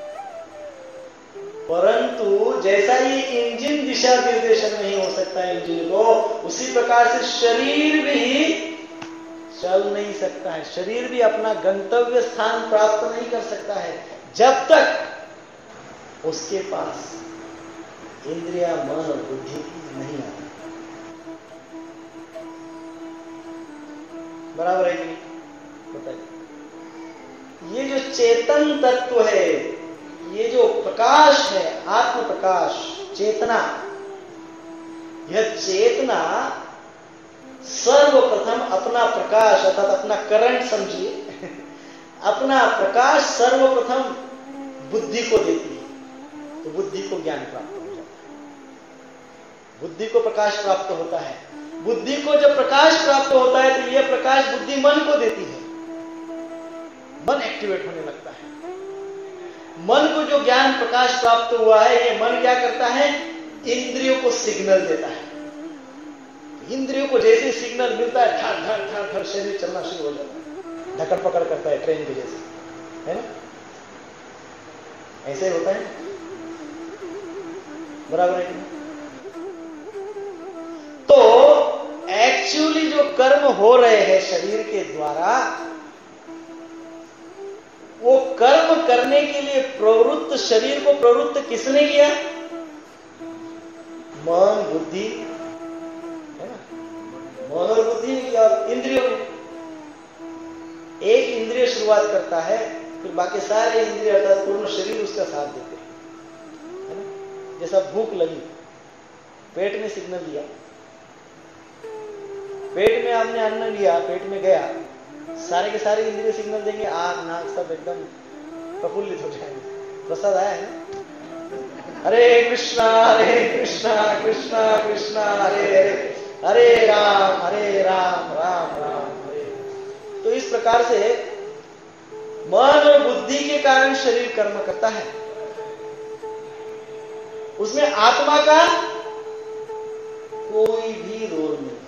परंतु जैसा ही इंजन दिशा निर्देशन नहीं हो सकता इंजन को, उसी प्रकार से शरीर भी चल नहीं सकता है। शरीर भी अपना गंतव्य स्थान प्राप्त नहीं कर सकता है जब तक उसके पास इंद्रिया, मन और बुद्धि नहीं आती। बराबर है कि नहीं? बताइए। ये जो चेतन तत्व है, ये जो प्रकाश है, आत्म प्रकाश, चेतना, यह चेतना सर्वप्रथम अपना प्रकाश अर्थात अपना करंट समझिए, अपना प्रकाश सर्वप्रथम बुद्धि को देती है। तो बुद्धि को ज्ञान प्राप्त हो जाता है, बुद्धि को प्रकाश प्राप्त होता है। बुद्धि को जब प्रकाश प्राप्त होता है तो यह प्रकाश बुद्धि मन को देती है, मन एक्टिवेट होने लगता है। मन को जो ज्ञान प्रकाश प्राप्त हुआ है, ये मन क्या करता है? इंद्रियों को सिग्नल देता है। इंद्रियों को जैसे सिग्नल मिलता है, धड़ धड़ धड़ धड़ शरीर चलना शुरू हो जाता है, धक्कड़ पकड़ करता है ट्रेन के जैसे, है ना? ऐसे होता है, बराबर है कि नहीं? तो एक्चुअली जो कर्म हो रहे हैं शरीर के द्वारा, वो कर्म करने के लिए प्रवृत्त, शरीर को प्रवृत्त किसने किया? मन, बुद्धि, है ना? मन और बुद्धि ने किया, इंद्रियों ने। एक इंद्रिय शुरुआत करता है, फिर बाकी सारे इंद्रिय अर्थात पूर्ण शरीर उसका साथ देते हैं, है ना? जैसा भूख लगी, पेट ने सिग्नल दिया, पेट में आपने अन्न लिया, पेट में गया, सारे के सारे इंद्रिय सिग्नल देंगे, आंख नाक सब एकदम प्रफुल्लित हो जाएंगे। प्रसाद आया है ना? हरे कृष्णा कृष्णा कृष्णा हरे हरे, हरे राम राम राम हरे। तो इस प्रकार से मन और बुद्धि के कारण शरीर कर्म करता है। उसमें आत्मा का कोई भी रोल नहीं।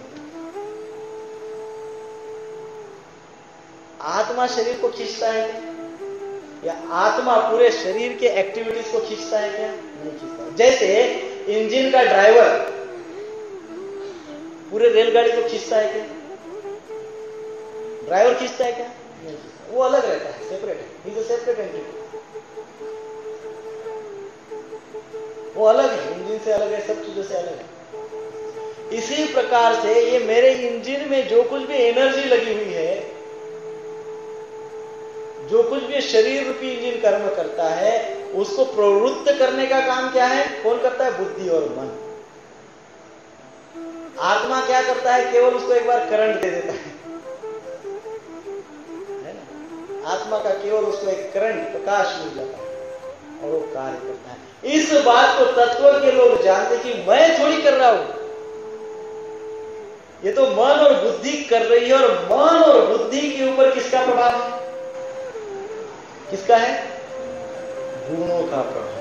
आत्मा शरीर को खींचता है क्या? या आत्मा पूरे शरीर के एक्टिविटीज को खींचता है क्या? नहीं खींचता। जैसे इंजन का ड्राइवर पूरे रेलगाड़ी को खींचता है क्या? ड्राइवर खींचता है क्या? नहीं खींचता। वो अलग रहता है, सेपरेट है, he is a separate entity. वो अलग है, इंजन से अलग है, सब चीजों से अलग है। इसी प्रकार से ये मेरे इंजन में जो कुछ भी एनर्जी लगी हुई है, जो कुछ भी शरीर रूपी इंजन कर्म करता है, उसको प्रवृत्त करने का काम क्या है? कौन करता है? बुद्धि और मन। आत्मा क्या करता है? केवल उसको एक बार करंट दे देता है ना? आत्मा का केवल उसको एक करंट, प्रकाश मिल जाता है और वो कार्य करता है। इस बात को तत्व के लोग जानते कि मैं थोड़ी कर रहा हूं, ये तो मन और बुद्धि कर रही है। और मन और बुद्धि के ऊपर किसका प्रभाव है? किसका है? गुणों का प्रभाव,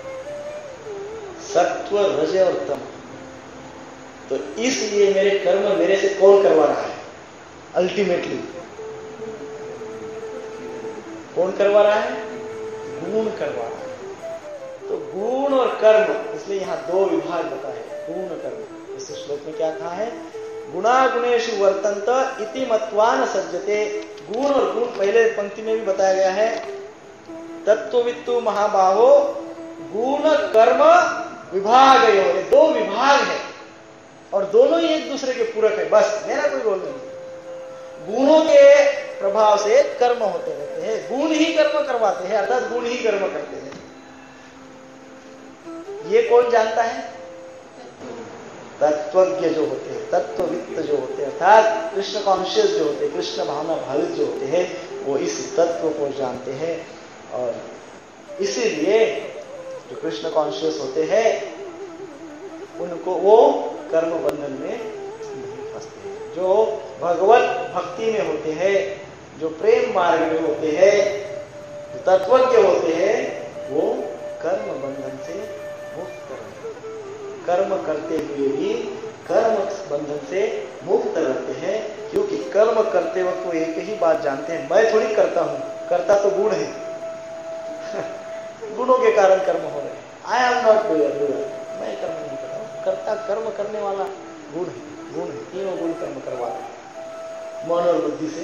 सत्व, रज और तम। तो इसलिए मेरे कर्म मेरे से कौन करवा रहा है? अल्टीमेटली कौन करवा रहा है? गुण करवा रहा है। तो गुण और कर्म, इसलिए यहां दो विभाग बताए, गुण कर्म। इस श्लोक में क्या कहा है? गुणा गुणेषु वर्तन्त इति मत्वा न सज्जते। गुण और गुण पहले पंक्ति में भी बताया गया है। तत्ववित्तु महाबाहो गुण कर्म विभागयो, ये दो विभाग है और दोनों ही एक दूसरे के पूरक है। बस मेरा कोई रोल नहीं। गुणों के प्रभाव से कर्म होते रहते हैं, गुण ही कर्म करवाते हैं, अर्थात गुण ही कर्म करते हैं। ये कौन जानता है? तत्वज्ञ जो होते हैं, तत्ववित्त जो होते हैं, अर्थात कृष्ण कॉन्शियस जो होते हैं, कृष्ण भावना भावित जो होते हैं, वो इस तत्व को जानते हैं। और इसीलिए जो कृष्ण कॉन्शियस होते हैं, उनको वो कर्म बंधन में नहीं फंसते हैं। जो भगवत भक्ति में होते हैं, जो प्रेम मार्ग में होते हैं, जो तत्वज्ञ होते हैं, वो कर्म बंधन से मुक्त रहते हैं। कर्म करते हुए भी कर्म बंधन से मुक्त रहते हैं, क्योंकि कर्म करते वक्त वो एक ही बात जानते हैं, मैं थोड़ी करता हूं, करता तो गुण है। गुणों के कारण कर्म हो रहे हैं। आई एम नॉट डूअर, मैं कर्म नहीं कर रहा हूं, करता कर्म करने वाला गुण है, गुण है। तीनों गुण कर्म करवा रहे हैं मन और बुद्धि से।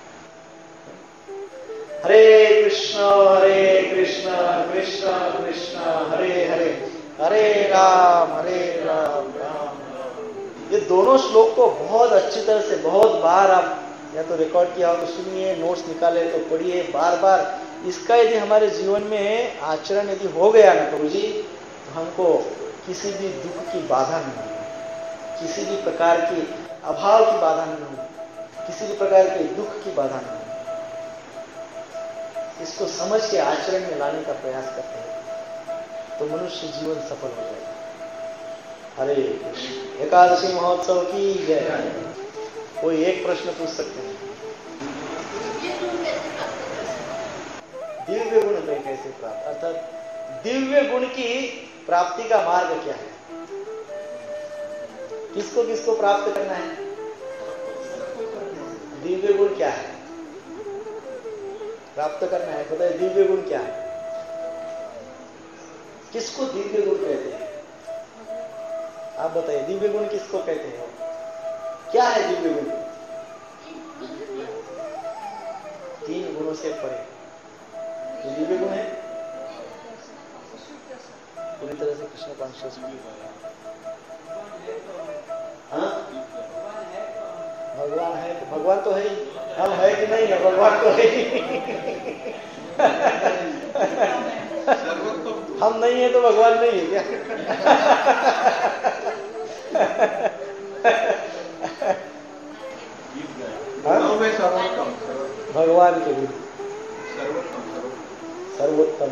हरे कृष्ण कृष्ण कृष्ण हरे हरे, हरे राम राम राम। ये दोनों श्लोक को बहुत अच्छी तरह से बहुत बार आप या तो रिकॉर्ड किया हो तो सुनिए, नोट्स निकाले तो पढ़िए बार बार। इसका यदि हमारे जीवन में आचरण यदि हो गया ना प्रभु जी, तो हमको किसी भी दुख की बाधा नहीं होगी, किसी भी प्रकार की अभाव की बाधा नहीं होगी, किसी भी प्रकार के दुख की बाधा नहीं होगी। इसको समझ के आचरण में लाने का प्रयास करते हैं तो मनुष्य जीवन सफल हो जाएगा। हरे कृष्ण। एकादशी महोत्सव की जय। कोई एक प्रश्न पूछ सकते हैं? दिव्य गुण कैसे प्राप्त, अर्थात दिव्य गुण की प्राप्ति का मार्ग क्या है? किसको किसको प्राप्त करना है? दिव्य गुण क्या है? प्राप्त करना है, बताइए दिव्य गुण क्या है? किसको दिव्य गुण कहते हैं? आप बताइए, दिव्य गुण किसको कहते हैं? क्या है दिव्य गुण? 3 गुणों से परे जो दिव्य गुण है, पूरी तरह से कृष्ण कॉन्शियस। हाँ, भगवान है तो भगवान तो है ही, हम है कि नहीं है? भगवान तो है ही। हम नहीं है तो भगवान नहीं है क्या? भगवान के गुण सर्वोत्तम।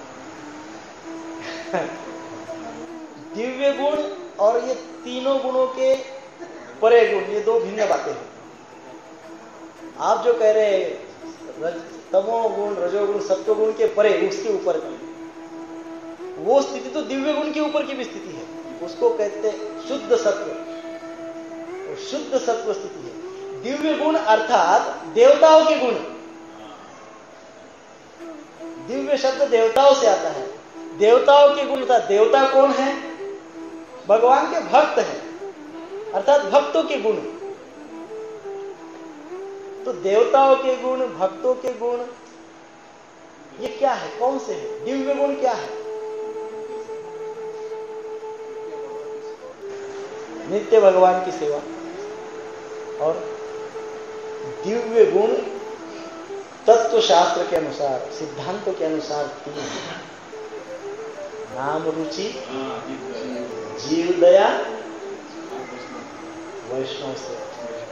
दिव्य गुण और ये तीनों गुणों के परे गुण, ये 2 भिन्न बातें हैं। आप जो कह रहे हैं तमो गुण, रजोगुण, सत्वगुण के परे, उसके ऊपर की वो स्थिति तो दिव्य गुण के ऊपर की भी स्थिति है। उसको कहते हैं शुद्ध सत्व, शुद्ध सत्व स्थिति है। दिव्य गुण अर्थात देवताओं के गुण। दिव्य शब्द देवताओं से आता है। देवताओं के गुण था। देवता कौन है? भगवान के भक्त हैं, अर्थात भक्तों के गुण। तो देवताओं के गुण, भक्तों के गुण, ये क्या है? कौन से है? दिव्य गुण क्या है? नित्य भगवान की सेवा। और दिव्य गुण तत्व शास्त्र के अनुसार, सिद्धांतों के अनुसार 3 है। नाम रुचि, जीव दया, वैष्णव सेवा।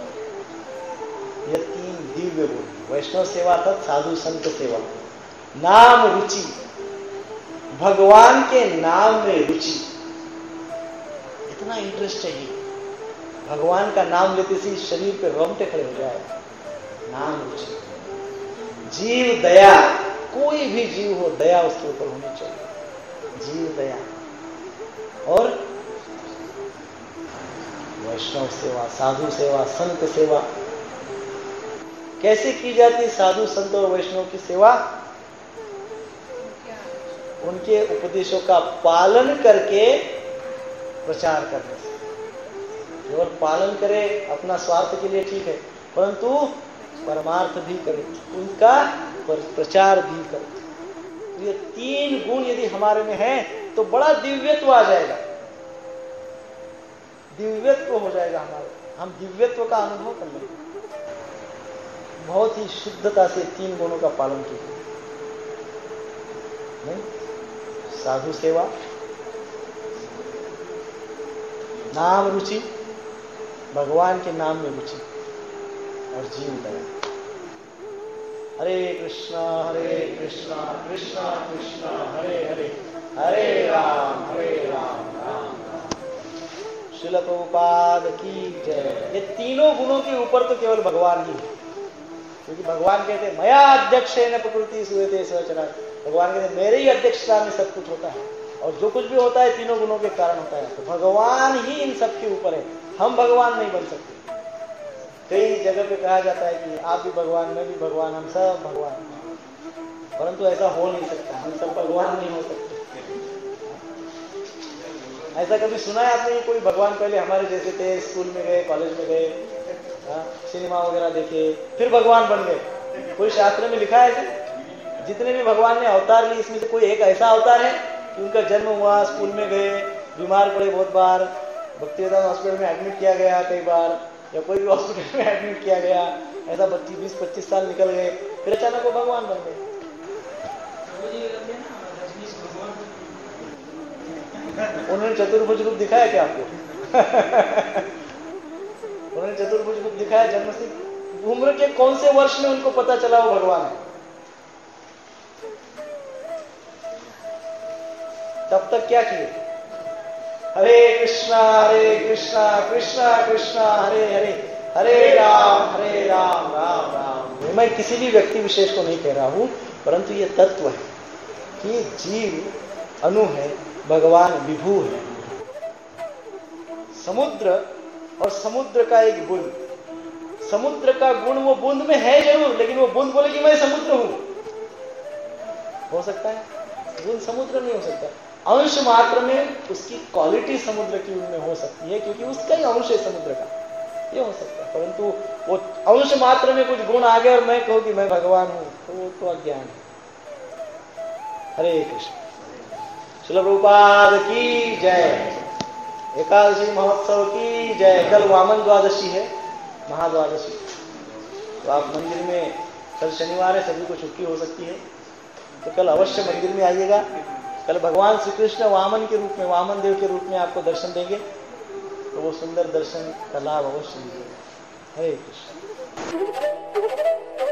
ये 3 दिव्य गुण। वैष्णव सेवा अर्थात साधु संत सेवा। नाम रुचि, भगवान के नाम में रुचि। इतना इंटरेस्ट चाहिए, भगवान का नाम लेते से शरीर पे रोंगटे खड़े हो जाए। नाम रुचि। जीव दया, कोई भी जीव हो, दया उसके ऊपर होनी चाहिए। जीव दया। और वैष्णव सेवा, साधु सेवा, संत सेवा। कैसे की जाती साधु संत और वैष्णव की सेवा? उनके उपदेशों का पालन करके प्रचार करने से। केवल पालन करे अपना स्वार्थ के लिए ठीक है, परंतु परमार्थ भी करे, उनका प्रचार भी करे। ये 3 गुण यदि हमारे में है तो बड़ा दिव्यत्व आ जाएगा, दिव्यत्व हो जाएगा हमारे। हम दिव्यत्व का अनुभव कर लेंगे। बहुत ही शुद्धता से 3 गुणों का पालन कीजिए। नहीं, साधु सेवा, नाम रुचि, भगवान के नाम में रुचि, और जीव दया। हरे कृष्णा कृष्णा कृष्णा हरे हरे, हरे राम राम राम। श्रील प्रभुपाद की जय। ये 3 गुणों के ऊपर तो केवल भगवान ही है, क्योंकि भगवान कहते हैं मया अध्यक्षेन प्रकृति सूयते सहचरा। भगवान कहते हैं मेरे ही अध्यक्षता में सब कुछ होता है, और जो कुछ भी होता है 3 गुणों के कारण होता है। तो भगवान ही इन सब के ऊपर है, हम भगवान नहीं बन सकते। कई जगह पे कहा जाता है कि आप भी भगवान, मैं भी भगवान, हम सब भगवान, परंतु ऐसा हो नहीं सकता। हम सब भगवान नहीं हो सकते। ऐसा कभी सुना है आपने? कोई भगवान पहले हमारे जैसे थे, स्कूल में गए, कॉलेज में गए, सिनेमा वगैरह देखे, फिर भगवान बन गए? कोई शास्त्र में लिखा है ऐसे? जितने भी भगवान ने अवतार लिए, इसमें से कोई एक ऐसा अवतार है कि उनका जन्म हुआ, स्कूल में गए, बीमार पड़े बहुत बार, भक्तिवेदांत हॉस्पिटल में एडमिट किया गया कई बार, या कोई भी हॉस्पिटल में एडमिट किया गया, ऐसा 20-25 साल निकल गए, फिर अचानक वो भगवान बन गए? उन्होंने चतुर्भुज रूप दिखाया क्या आपको? उन्होंने चतुर्भुज रूप दिखाया जन्म से? उम्र के कौन से वर्ष में उनको पता चला वो भगवान है? तब तक क्या किए? हरे कृष्णा कृष्णा कृष्णा हरे हरे, हरे राम राम राम। मैं किसी भी व्यक्ति विशेष को नहीं कह रहा हूं, परंतु ये तत्व है कि जीव अणु है, भगवान विभू है। समुद्र और समुद्र का एक गुण, समुद्र का गुण वो बूंद में है जरूर, लेकिन वो बूंद बोले कि मैं समुद्र हूं, हो सकता है? बूंद समुद्र नहीं हो सकता। अंश मात्र में उसकी क्वालिटी समुद्र की उनमें हो सकती है, क्योंकि उसका ही अंश है समुद्र का, ये हो सकता है। परंतु वो अंश मात्र में कुछ गुण आ गए और मैं कहूं कि मैं भगवान हूं, तो वो तो अज्ञान है। हरे कृष्ण। श्रील प्रभुपाद की जय। एकादशी महोत्सव की जय। कल वामन द्वादशी है, महाद्वादशी, तो आप मंदिर में, कल शनिवार है, सभी को छुट्टी हो सकती है, तो कल अवश्य मंदिर में आइएगा। कल भगवान श्री कृष्ण वामन के रूप में, वामन देव के रूप में आपको दर्शन देंगे, तो वो सुंदर दर्शन का लाभ अवश्य लीजिएगा। हरे कृष्ण।